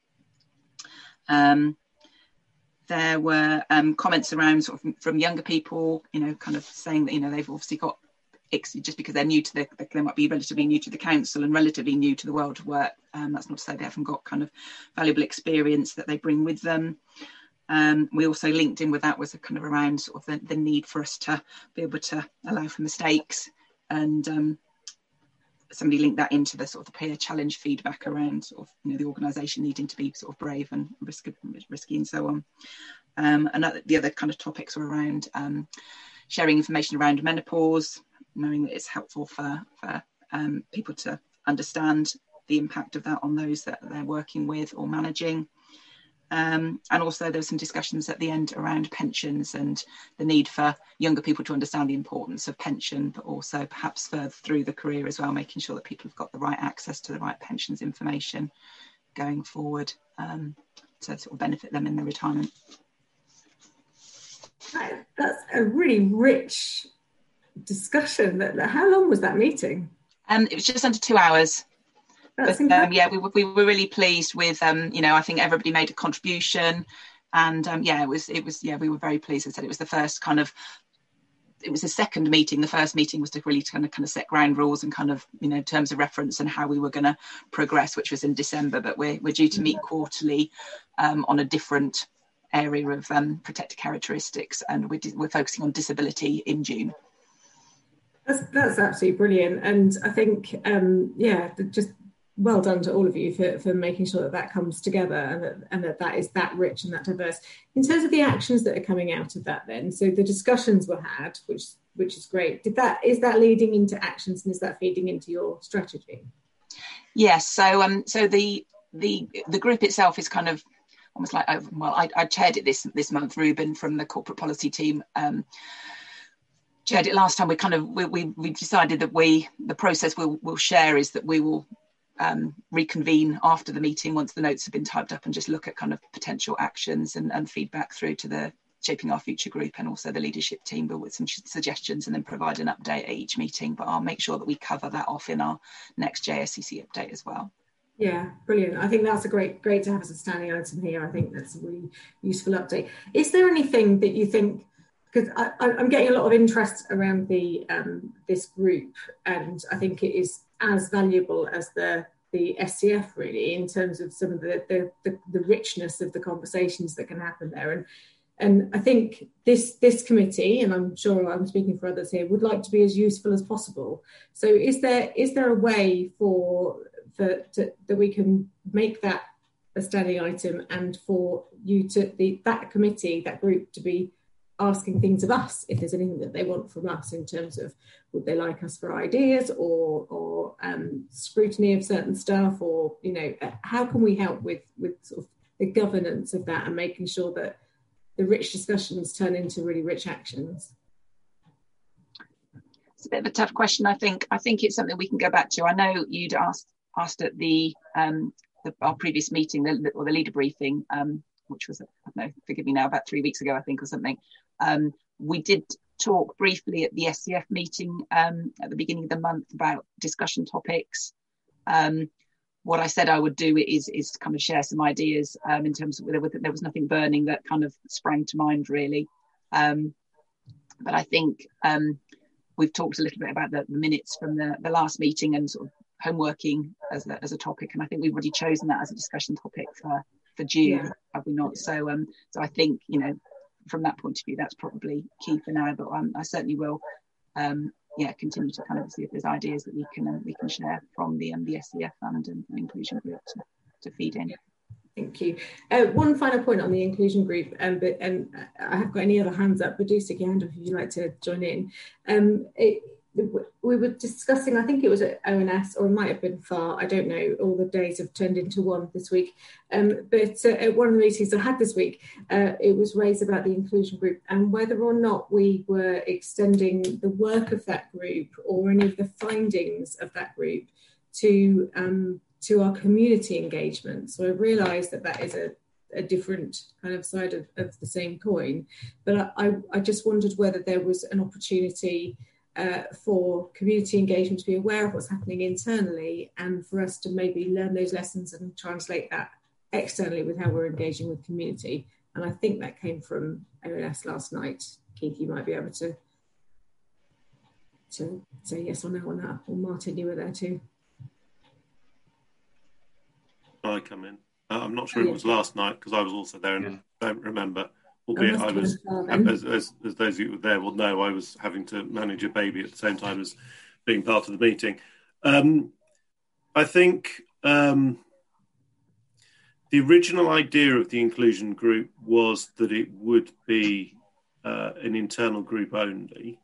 There were comments around sort of from younger people, kind of saying that, they've obviously got, just because they're new to they might be relatively new to the council and relatively new to the world of work. That's not to say they haven't got kind of valuable experience that they bring with them. We also linked in with that was a kind of around sort of the need for us to be able to allow for mistakes, and somebody linked that into the sort of the peer challenge feedback around sort of the organisation needing to be sort of brave and risky and so on. And the other kind of topics were around sharing information around menopause, knowing that it's helpful for people to understand the impact of that on those that they're working with or managing. And also there were some discussions at the end around pensions and the need for younger people to understand the importance of pension, but also perhaps further through the career as well, making sure that people have got the right access to the right pensions information going forward to sort of benefit them in their retirement. That's a really rich discussion. How long was that meeting? It was just under 2 hours. But we were really pleased with I think everybody made a contribution, and it was we were very pleased. I said it was the first it was the second meeting. The first meeting was to really kind of set ground rules and kind of terms of reference and how we were going to progress, which was in December. But we're due to meet quarterly on a different area of protected characteristics, and we're focusing on disability in June. That's absolutely brilliant, and I think just well done to all of you for making sure that comes together and that is that rich and that diverse. In terms of the actions that are coming out of that, then, so the discussions were had, which is great. Is that leading into actions, and is that feeding into your strategy? Yes. So the group itself is kind of almost like I chaired it this month. Ruben from the corporate policy team chaired it last time. We decided that the process we'll share is that we will reconvene after the meeting once the notes have been typed up and just look at kind of potential actions and feedback through to the Shaping Our Future group and also the leadership team, but with some suggestions, and then provide an update at each meeting. But I'll make sure that we cover that off in our next JSCC update as well. Yeah, brilliant. I think that's a great to have as a standing item here. I think that's a really useful update. Is there anything that you think, because I'm getting a lot of interest around this group, and I think it is as valuable as the SCF, really, in terms of some of the richness of the conversations that can happen there. And I think this committee, and I'm sure I'm speaking for others here, would like to be as useful as possible. So is there a way that we can make that a standing item, and for you that committee, that group, to be asking things of us if there's anything that they want from us in terms of would they like us for ideas or scrutiny of certain stuff, or how can we help with sort of the governance of that and making sure that the rich discussions turn into really rich actions? It's a bit of a tough question. I think it's something we can go back to. I know you'd asked at our previous meeting or the leader briefing, which was, I don't know, forgive me now, about 3 weeks ago, I think, or something. We did talk briefly at the SCF meeting at the beginning of the month about discussion topics. What I said I would do is kind of share some ideas in terms of there was nothing burning that kind of sprang to mind, really. But I think we've talked a little bit about the minutes from the last meeting and sort of homeworking as a topic, and I think we've already chosen that as a discussion topic for June, have we not? So I think from that point of view, that's probably key for now. But I certainly will, continue to kind of see if there's ideas that we can share from the SCF and inclusion group to feed in. Thank you. One final point on the inclusion group, and I haven't got any other hands up, but do stick your hand up if you'd like to join in. We were discussing, I think it was at ONS, or it might have been FAR, I don't know, all the days have turned into one this week. But at one of the meetings I had this week, it was raised about the inclusion group and whether or not we were extending the work of that group or any of the findings of that group to our community engagement. So I realised that is a different kind of side of the same coin. But I just wondered whether there was an opportunity for community engagement to be aware of what's happening internally and for us to maybe learn those lessons and translate that externally with how we're engaging with community. And I think that came from ONS last night. Keith, you might be able to say yes or no on that. Or Martin, you were there too. I come in. I'm not sure it was last night because I was also there and don't remember. Albeit I was, as those of you who were there will know, I was having to manage a baby at the same time as being part of the meeting. I think the original idea of the inclusion group was that it would be an internal group only.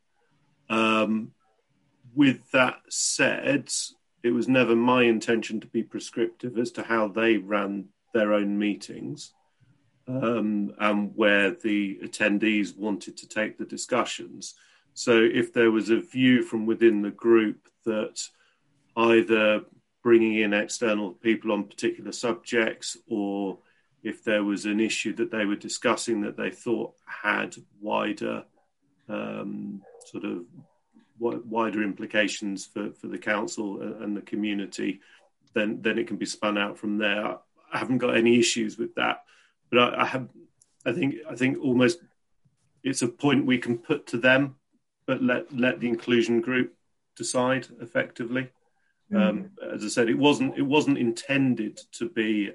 With that said, it was never my intention to be prescriptive as to how they ran their own meetings. And where the attendees wanted to take the discussions. So if there was a view from within the group that either bringing in external people on particular subjects, or if there was an issue that they were discussing that they thought had wider wider implications for the council and the community, then it can be spun out from there. I haven't got any issues with that. But I think almost it's a point we can put to them, but let the inclusion group decide effectively. As I said, it wasn't intended to be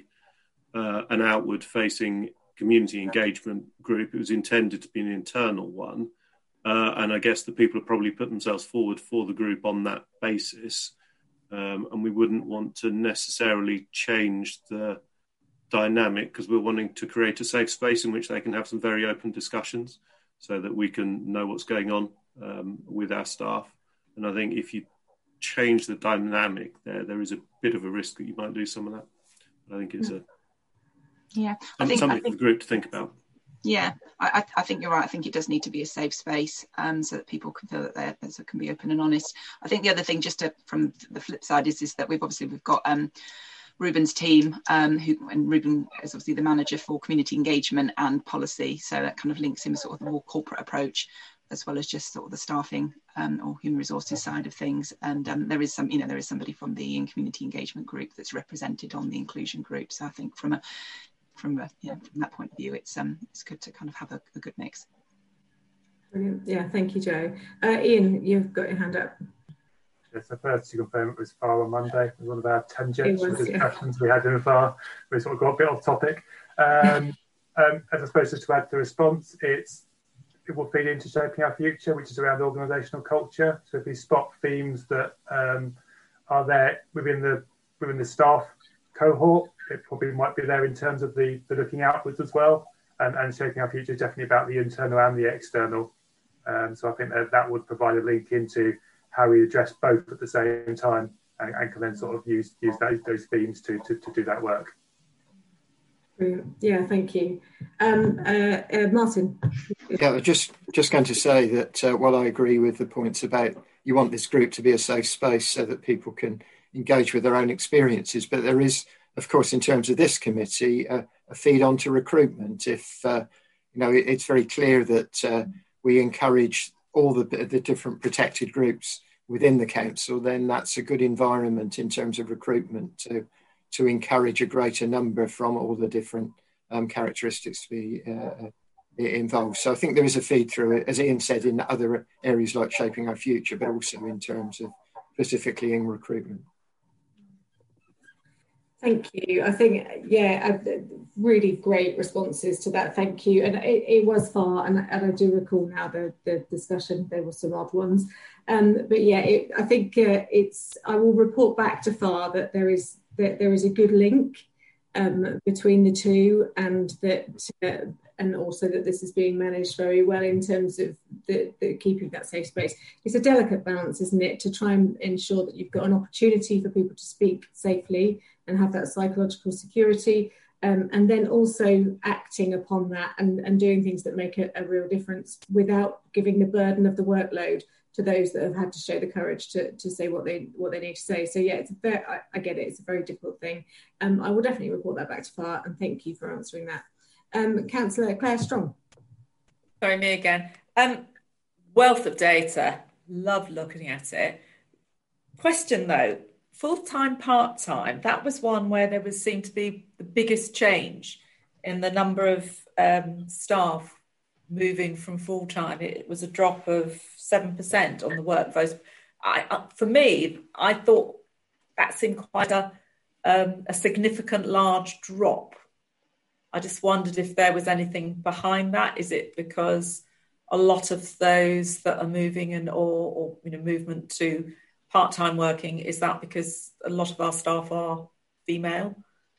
an outward facing community engagement group. It was intended to be an internal one, and I guess the people have probably put themselves forward for the group on that basis, and we wouldn't want to necessarily change the dynamic because we're wanting to create a safe space in which they can have some very open discussions so that we can know what's going on with our staff. And I think if you change the dynamic there is a bit of a risk that you might lose some of that. I think it's something for the group to think about. Yeah, I think you're right. I think it does need to be a safe space so that people can feel that they can be open and honest. I think the other thing, from the flip side, is that we've got Ruben's team, and Ruben is obviously the manager for community engagement and policy, so that kind of links in with sort of the more corporate approach, as well as just sort of the staffing or human resources side of things. And there is somebody from the community engagement group that's represented on the inclusion group. So I think from that point of view, it's good to kind of have a good mix. Brilliant. Yeah, thank you, Jo. Ian, you've got your hand up. Yes, the first to confirm it was FAR on Monday. It was one of our tangents for discussions we had in the FAR. We sort of got a bit off topic. As I suppose just to add to the response, it will feed into shaping our future, which is around organisational culture. So if we spot themes that are there within the staff cohort, it probably might be there in terms of the looking outwards as well. And shaping our future is definitely about the internal and the external. So I think that would provide a link into how we address both at the same time and can then sort of use those themes to do that work. Brilliant. Yeah, thank you. Martin? Yeah, I was just going to say that while I agree with the points about you want this group to be a safe space so that people can engage with their own experiences, but there is, of course, in terms of this committee, a feed on to recruitment. If, it's very clear that we encourage all the different protected groups within the council, then that's a good environment in terms of recruitment to encourage a greater number from all the different characteristics to be involved. So I think there is a feed through it, as Ian said, in other areas like shaping our future, but also in terms of specifically in recruitment. Thank you. I think, really great responses to that. Thank you. And it was FAR, and I do recall now the discussion. There were some odd ones. But yeah, I think I will report back to FAR that there is a good link between the two, and that and also that this is being managed very well in terms of the keeping that safe space. It's a delicate balance, isn't it, to try and ensure that you've got an opportunity for people to speak safely and have that psychological security, and then also acting upon that and doing things that make a real difference without giving the burden of the workload to those that have had to show the courage to say what they need to say. So yeah, I get it. It's a very difficult thing. I will definitely report that back to FAR, and thank you for answering that. Councillor Claire Strong. Sorry, me again. Wealth of data. Love looking at it. Question though, full-time, part-time. That was one where there seemed to be the biggest change in the number of staff moving from full-time. It was a drop of 7% on the workforce. For me, I thought that seemed quite a significant large drop. I just wondered if there was anything behind that. Is it because a lot of those that are moving or movement to part-time working, is that because a lot of our staff are female?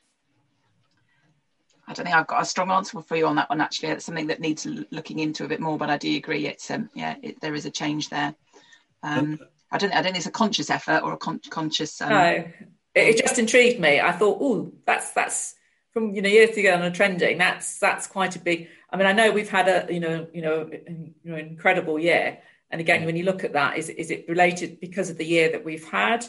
I don't think I've got a strong answer for you on that one, actually. It's something that needs looking into a bit more, but I do agree it's there is a change there. I don't think it's a conscious effort or a conscious no, it just intrigued me. I thought, oh, that's from years ago on a trending, that's quite a big. I mean, I know we've had an incredible year, and again, when you look at that, is it related because of the year that we've had?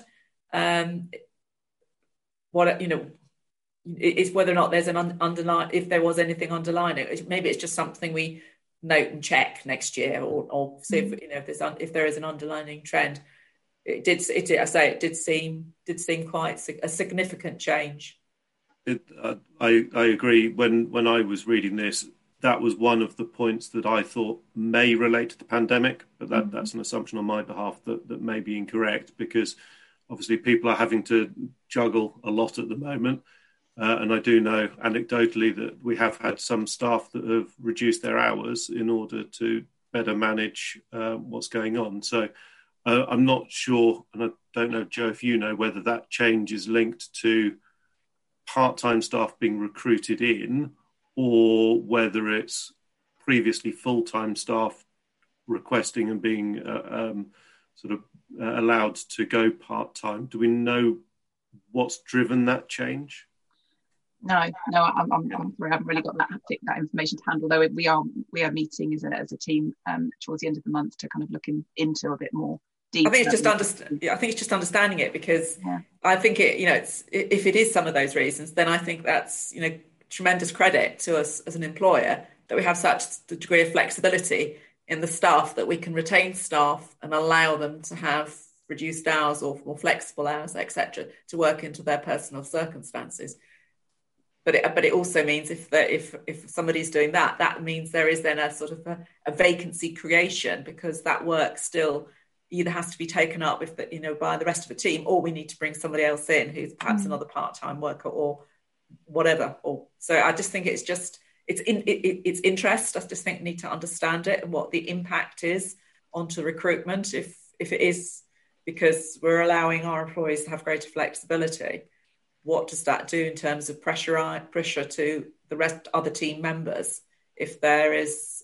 Is whether or not there's an underlying, if there was anything underlying it. Maybe it's just something we note and check next year, or see if there is an underlying trend. It did seem quite a significant change. I agree. When I was reading this, that was one of the points that I thought may relate to the pandemic, but that's an assumption on my behalf that may be incorrect, because obviously people are having to juggle a lot at the moment. And I do know anecdotally that we have had some staff that have reduced their hours in order to better manage what's going on. So I'm not sure, and I don't know, Joe, if you know whether that change is linked to part-time staff being recruited in, or whether it's previously full-time staff requesting and being allowed to go part-time. Do we know what's driven that change? No, I haven't really got that information to hand. Although we are meeting as a team towards the end of the month to kind of look into a bit more detail. I think it's just understanding it, because I think it's if it is some of those reasons, then I think that's tremendous credit to us as an employer that we have such a degree of flexibility in the staff, that we can retain staff and allow them to have reduced hours or more flexible hours, etc., to work into their personal circumstances. But it also means if somebody's doing that, that means there is then a sort of a vacancy creation, because that work still either has to be taken up by the rest of the team, or we need to bring somebody else in who's perhaps another part-time worker or whatever. So I just think it's interest. I just think we need to understand it and what the impact is onto recruitment. If it is because we're allowing our employees to have greater flexibility, what does that do in terms of pressure to the rest other team members? If there's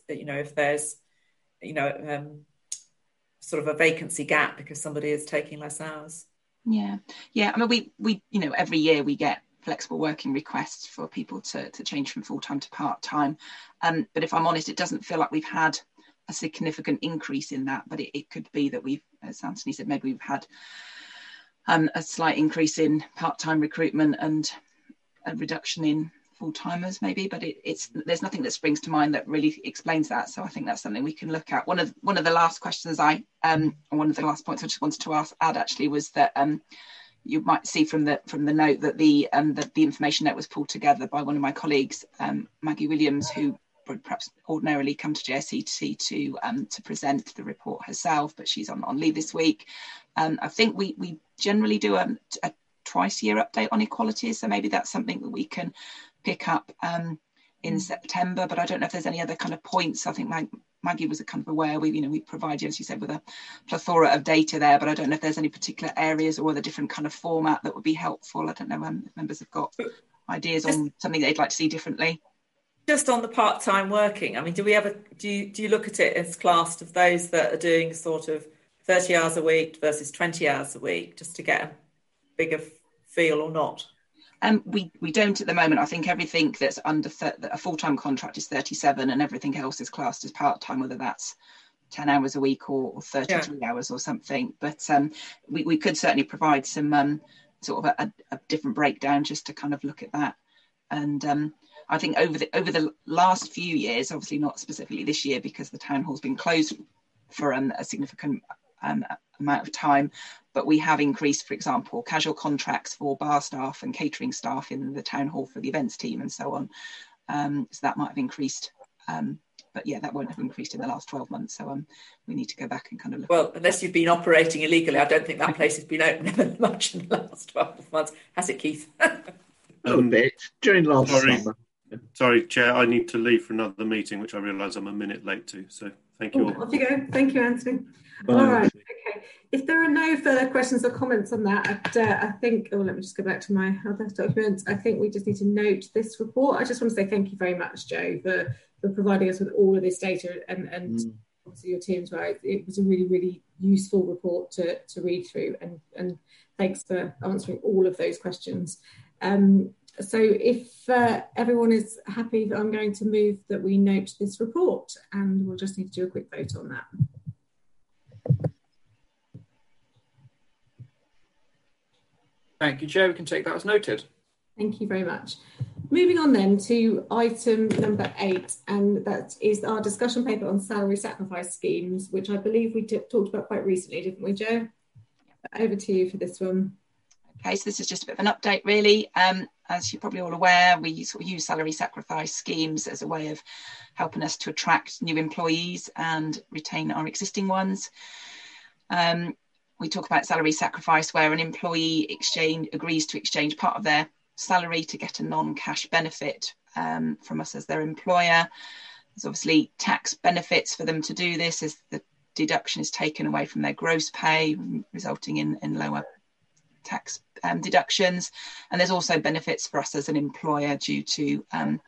sort of a vacancy gap because somebody is taking less hours. Yeah. I mean, we every year we get flexible working requests for people to change from full-time to part-time. But if I'm honest, it doesn't feel like we've had a significant increase in that. But it could be that we've, as Anthony said, maybe we've had a slight increase in part-time recruitment and a reduction in full-timers maybe, but there's nothing that springs to mind that really explains that. So I think that's something we can look at. One of the last questions one of the last points I just wanted to add actually was that you might see from the note that the information note was pulled together by one of my colleagues, Maggie Williams, who would perhaps ordinarily come to JSCT to present the report herself, but she's on leave this week. I think we generally do a twice-year update on equality, so maybe that's something that we can pick up in September. But I don't know if there's any other kind of points. I think Maggie was kind of aware we provide you, as you said, with a plethora of data there, but I don't know if there's any particular areas or other different kind of format that would be helpful. I don't know when members have got. ideas on something they'd like to see differently? Just on the part-time working, I mean, do you look at it as classed of those that are doing sort of 30 hours a week versus 20 hours a week, just to get a bigger feel or not? We don't at the moment. I think everything that's under a full-time contract is 37, and everything else is classed as part-time, whether that's 10 hours a week or 33 hours or something. But we could certainly provide some sort of a different breakdown just to kind of look at that. And I think over the last few years, obviously not specifically this year because the town hall's been closed for a significant amount of time, but we have increased, for example, casual contracts for bar staff and catering staff in the town hall for the events team and so on. So that might have increased, but yeah, that won't have increased in the last 12 months. So we need to go back and kind of look. Well, unless you've been operating illegally, I don't think that place has been open much in the last 12 months, has it, Keith? A little bit during last summer. Sorry, Chair, I need to leave for another meeting, which I realise I'm a minute late to. So thank you all. Off you go. Thank you, Anthony. Bye. All right. Okay. If there are no further questions or comments on that, I think, let me just go back to my other documents. I think we just need to note this report. I just want to say thank you very much, Joe, for providing us with all of this data and obviously your team's right. It was a really, really useful report to read through, and thanks for answering all of those questions. So if everyone is happy, I'm going to move that we note this report, and we'll just need to do a quick vote on that. Thank you, Chair. We can take that as noted. Thank you very much. Moving on then to item number 8, and that is our discussion paper on salary sacrifice schemes, which I believe we talked about quite recently, didn't we, Joe? Over to you for this one. Okay, so this is just a bit of an update, really. As you're probably all aware, we sort of use salary sacrifice schemes as a way of helping us to attract new employees and retain our existing ones. We talk about salary sacrifice where an employee agrees to exchange part of their salary to get a non-cash benefit from us as their employer. There's obviously tax benefits for them to do this as the deduction is taken away from their gross pay, resulting in lower tax deductions. And there's also benefits for us as an employer due to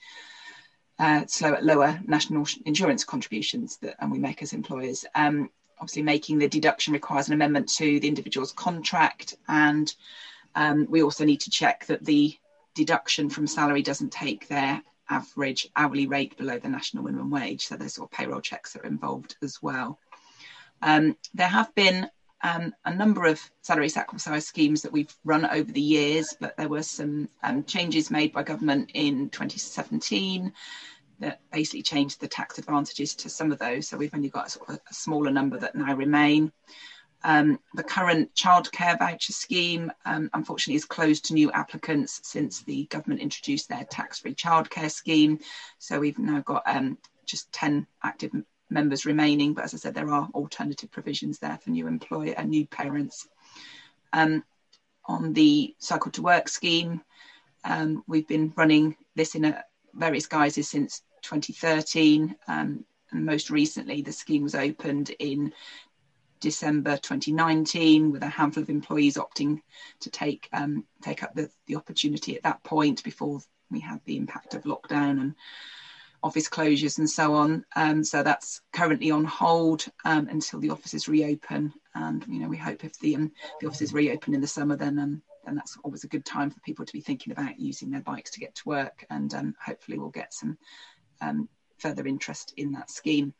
lower national insurance contributions that we make as employers. Obviously, making the deduction requires an amendment to the individual's contract, and we also need to check that the deduction from salary doesn't take their average hourly rate below the national minimum wage. So there's sort of payroll checks that are involved as well. There have been a number of salary sacrifice schemes that we've run over the years, but there were some changes made by government in 2017 that basically changed the tax advantages to some of those. So we've only got a smaller number that now remain. The current childcare voucher scheme, unfortunately, is closed to new applicants since the government introduced their tax-free childcare scheme. So we've now got just 10 active members remaining. But as I said, there are alternative provisions there for new employer and new parents. On the Cycle to Work scheme, we've been running this in various guises since 2013. And most recently, the scheme was opened in December 2019 with a handful of employees opting to take up the opportunity at that point before we had the impact of lockdown and office closures and so on. So that's currently on hold until the offices reopen. And we hope if the offices reopen in the summer, then that's always a good time for people to be thinking about using their bikes to get to work. And hopefully we'll get some further interest in that scheme.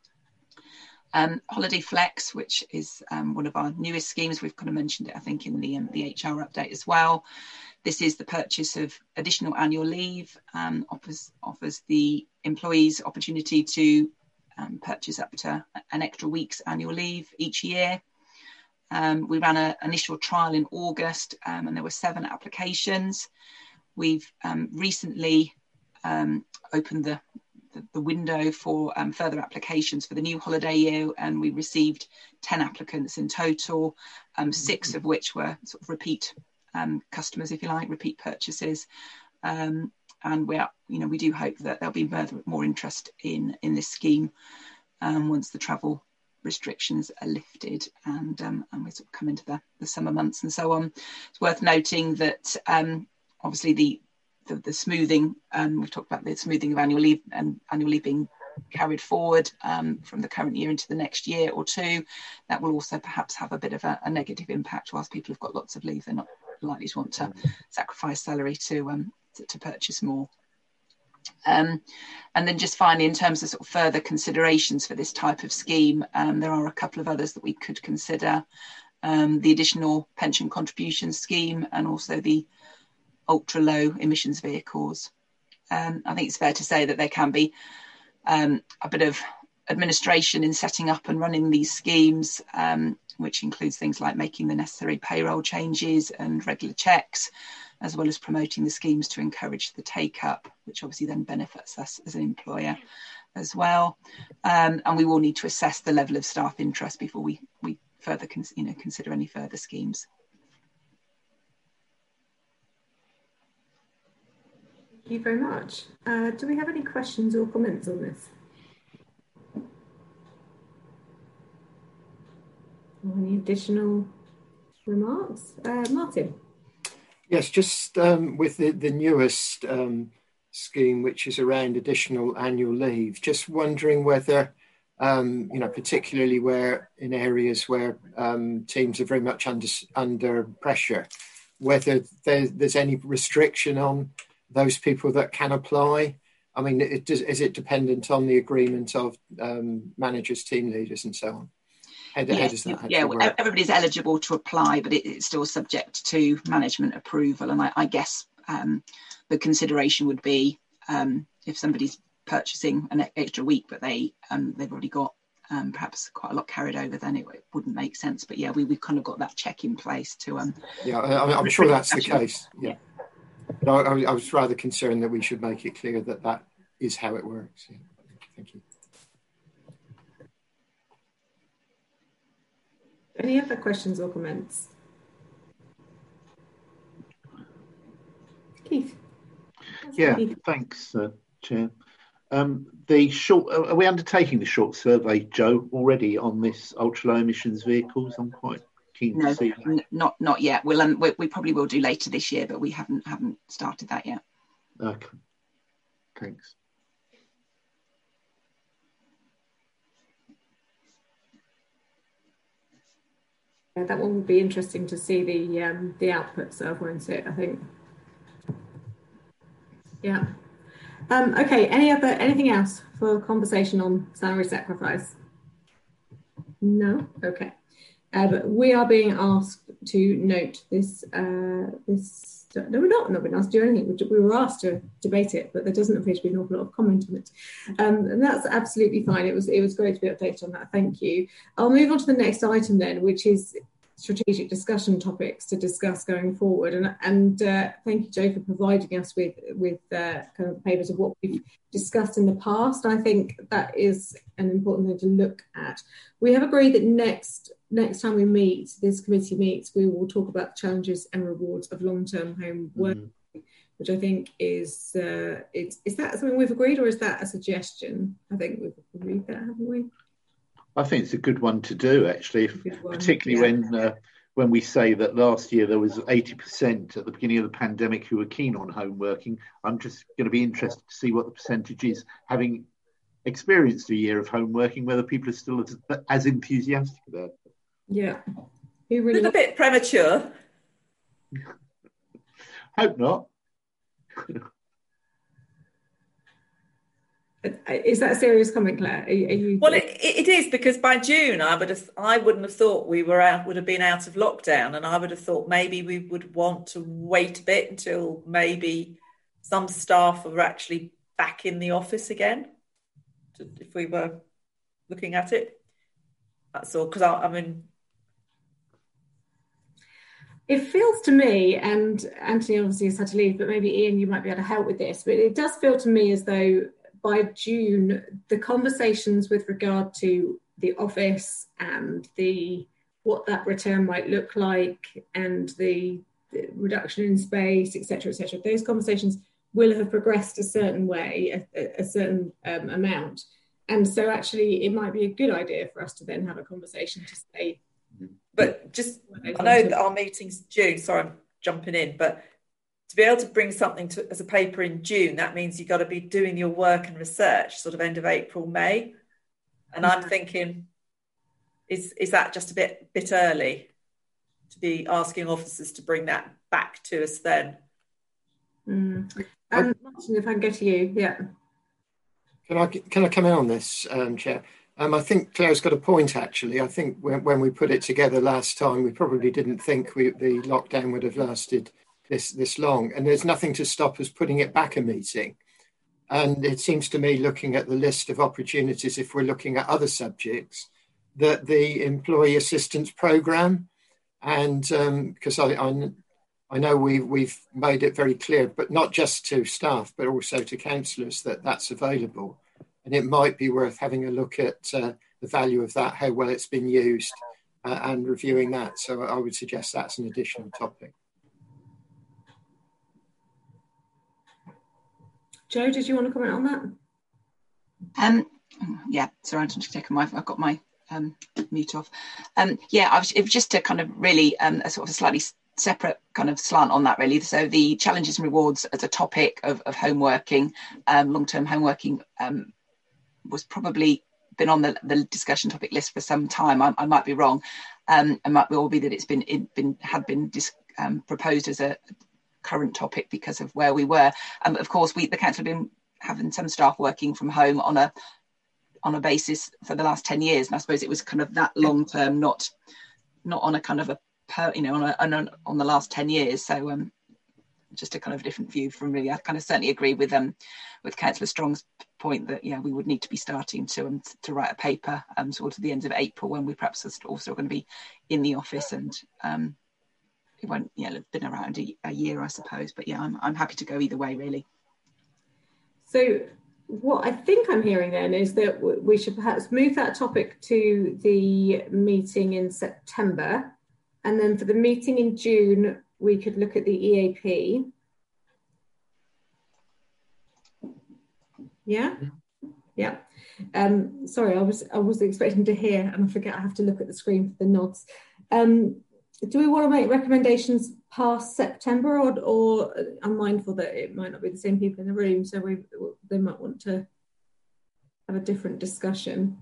Holiday Flex, which is one of our newest schemes. We've kind of mentioned it, I think, in the HR update as well. This is the purchase of additional annual leave, offers the employees opportunity to purchase up to an extra week's annual leave each year. We ran an initial trial in August and there were 7 applications. We've recently opened the window for further applications for the new holiday year, and we received 10 applicants in total, 6 of which were sort of repeat customers, if you like, repeat purchases. And we do hope that there'll be more interest in this scheme once the travel restrictions are lifted and we sort of come into the summer months and so on. It's worth noting that obviously the the smoothing. We've talked about the smoothing of annual leave and annual leave being carried forward from the current year into the next year or two. That will also perhaps have a bit of a negative impact. Whilst people have got lots of leave, they're not likely to want to sacrifice salary to purchase more. And then just finally, in terms of sort of further considerations for this type of scheme, there are a couple of others that we could consider. The additional pension contribution scheme and also the ultra low emissions vehicles. I think it's fair to say that there can be a bit of administration in setting up and running these schemes, which includes things like making the necessary payroll changes and regular checks, as well as promoting the schemes to encourage the take-up, which obviously then benefits us as an employer as well. And we will need to assess the level of staff interest before we further consider any further schemes. Thank you very much. Do we have any questions or comments on this? Or any additional remarks? Martin? Yes, just with the newest scheme, which is around additional annual leave, just wondering whether, particularly where in areas where teams are very much under pressure, whether there's any restriction on those people that can apply. I mean, is it dependent on the agreement of managers, team leaders, and so on? How does that work? Everybody's eligible to apply, but it's still subject to management approval. And I guess the consideration would be if somebody's purchasing an extra week, but they've already got perhaps quite a lot carried over, then it wouldn't make sense. But yeah, we've kind of got that check in place to. I'm sure that's the case. Yeah. But I was rather concerned that we should make it clear that is how it works. Yeah. Thank you. Any other questions or comments? Keith? Yeah, thanks, Chair. Are we undertaking the short survey, Joe, already on this ultra-low emissions vehicles? I'm quite keen to see that. Not yet. We probably will do later this year, but we haven't started that yet. Okay, thanks. Yeah, that one will be interesting to see the outputs of, won't it? I think. Yeah. Okay. Anything else for conversation on salary sacrifice? No. Okay. But we are being asked to note this. No, we're not being asked to do anything. We were asked to debate it, but there doesn't appear to be an awful lot of comment on it, and that's absolutely fine. It was great to be updated on that. Thank you. I'll move on to the next item then, which is strategic discussion topics to discuss going forward. And thank you, Joe, for providing us with kind of papers of what we've discussed in the past. I think that is an important thing to look at. We have agreed that next time we meet, this committee meets, we will talk about the challenges and rewards of long-term home working, which I think is that something we've agreed, or is that a suggestion? I think we've agreed that, haven't we? I think it's a good one to do, actually, particularly when we say that last year there was 80% at the beginning of the pandemic who were keen on home working. I'm just going to be interested to see what the percentage is, having experienced a year of home working, whether people are still as enthusiastic about it. Yeah. It's a bit premature. Hope not. Is that a serious comment, Claire? Are you... Well, it is, because by June I wouldn't have thought would have been out of lockdown, and I would have thought maybe we would want to wait a bit until maybe some staff are actually back in the office again, if we were looking at it. That's all, because I mean. It feels to me, and Anthony obviously has had to leave, but maybe Ian, you might be able to help with this, but it does feel to me as though by June, the conversations with regard to the office and what that return might look like and the reduction in space, etc., those conversations will have progressed a certain way, a certain amount. And so actually it might be a good idea for us to then have a conversation to say... But just, I know that our meeting's June, sorry I'm jumping in, but to be able to bring something as a paper in June, that means you've got to be doing your work and research sort of end of April, May. And I'm thinking, is that just a bit early to be asking officers to bring that back to us then? Martin, if I can go to you, yeah. Can I come in on this, Chair? I think Claire's got a point, actually. I think when we put it together last time, we probably didn't think the lockdown would have lasted this long. And there's nothing to stop us putting it back a meeting. And it seems to me, looking at the list of opportunities, if we're looking at other subjects, that the employee assistance programme, and because I know we've made it very clear, but not just to staff, but also to councillors, that that's available. And it might be worth having a look at the value of that, how well it's been used, and reviewing that. So I would suggest that's an additional topic. Jo, did you want to comment on that? Yeah, sorry, I'm just checking I've got my mute off. It was just to kind of really a sort of a slightly separate kind of slant on that, really. So the challenges and rewards as a topic of home working, long-term home working, was probably been on the discussion topic list for some time. I might be wrong. It might well be that it's been proposed as a current topic because of where we were. Of course, the council have been having some staff working from home on a basis for the last 10 years, and I suppose it was kind of that long term, not on a kind of on the last 10 years. So just a kind of different view from really. I kind of certainly agree with Councillor Strong's point that we would need to be starting to write a paper towards the end of April, when we perhaps are also going to be in the office, and it won't have been around a year, I suppose. But I'm happy to go either way, really. So what I think I'm hearing then is that we should perhaps move that topic to the meeting in September, and then for the meeting in June we could look at the EAP. Yeah. Sorry, I was expecting to hear, and I forget I have to look at the screen for the nods. Do we want to make recommendations past September, or I'm mindful that it might not be the same people in the room, so they might want to have a different discussion.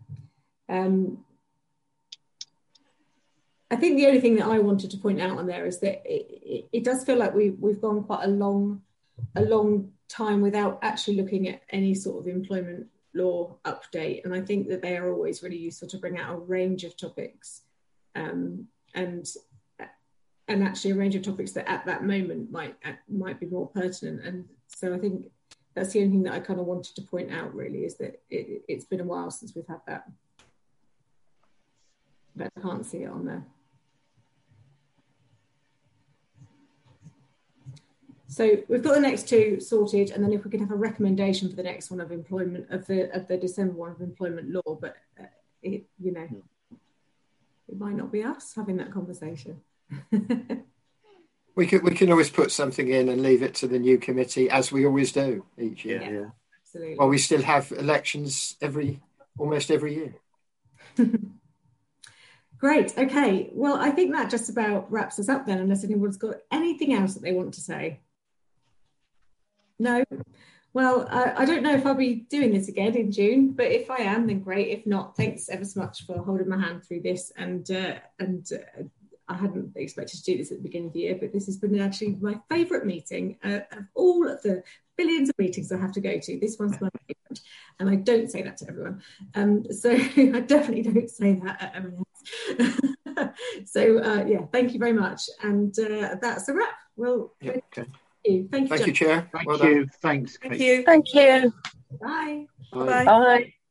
I think the only thing that I wanted to point out on there is that it does feel like we've gone quite a long time without actually looking at any sort of employment law update, and I think that they are always really useful to bring out a range of topics, and actually a range of topics that at that moment might be more pertinent. And so I think that's the only thing that I kind of wanted to point out, really, is that it's been a while since we've had that. But I can't see it on there. So we've got the next two sorted, and then if we could have a recommendation for the next one of employment, of the December one of employment law, but it might not be us having that conversation. We can always put something in and leave it to the new committee, as we always do each year. Yeah. Absolutely. Well, we still have elections almost every year. Great. Okay. Well, I think that just about wraps us up then, unless anyone's got anything else that they want to say. No? Well, I don't know if I'll be doing this again in June, but if I am, then great. If not, thanks ever so much for holding my hand through this. And I hadn't expected to do this at the beginning of the year, but this has been actually my favourite meeting of all of the billions of meetings I have to go to. This one's my favourite, and I don't say that to everyone. So I definitely don't say that at everyone else. So thank you very much, and that's a wrap. Well, thank you. Thank you, Chair. Thank you. Thanks. Thank you. Bye. Bye. Bye.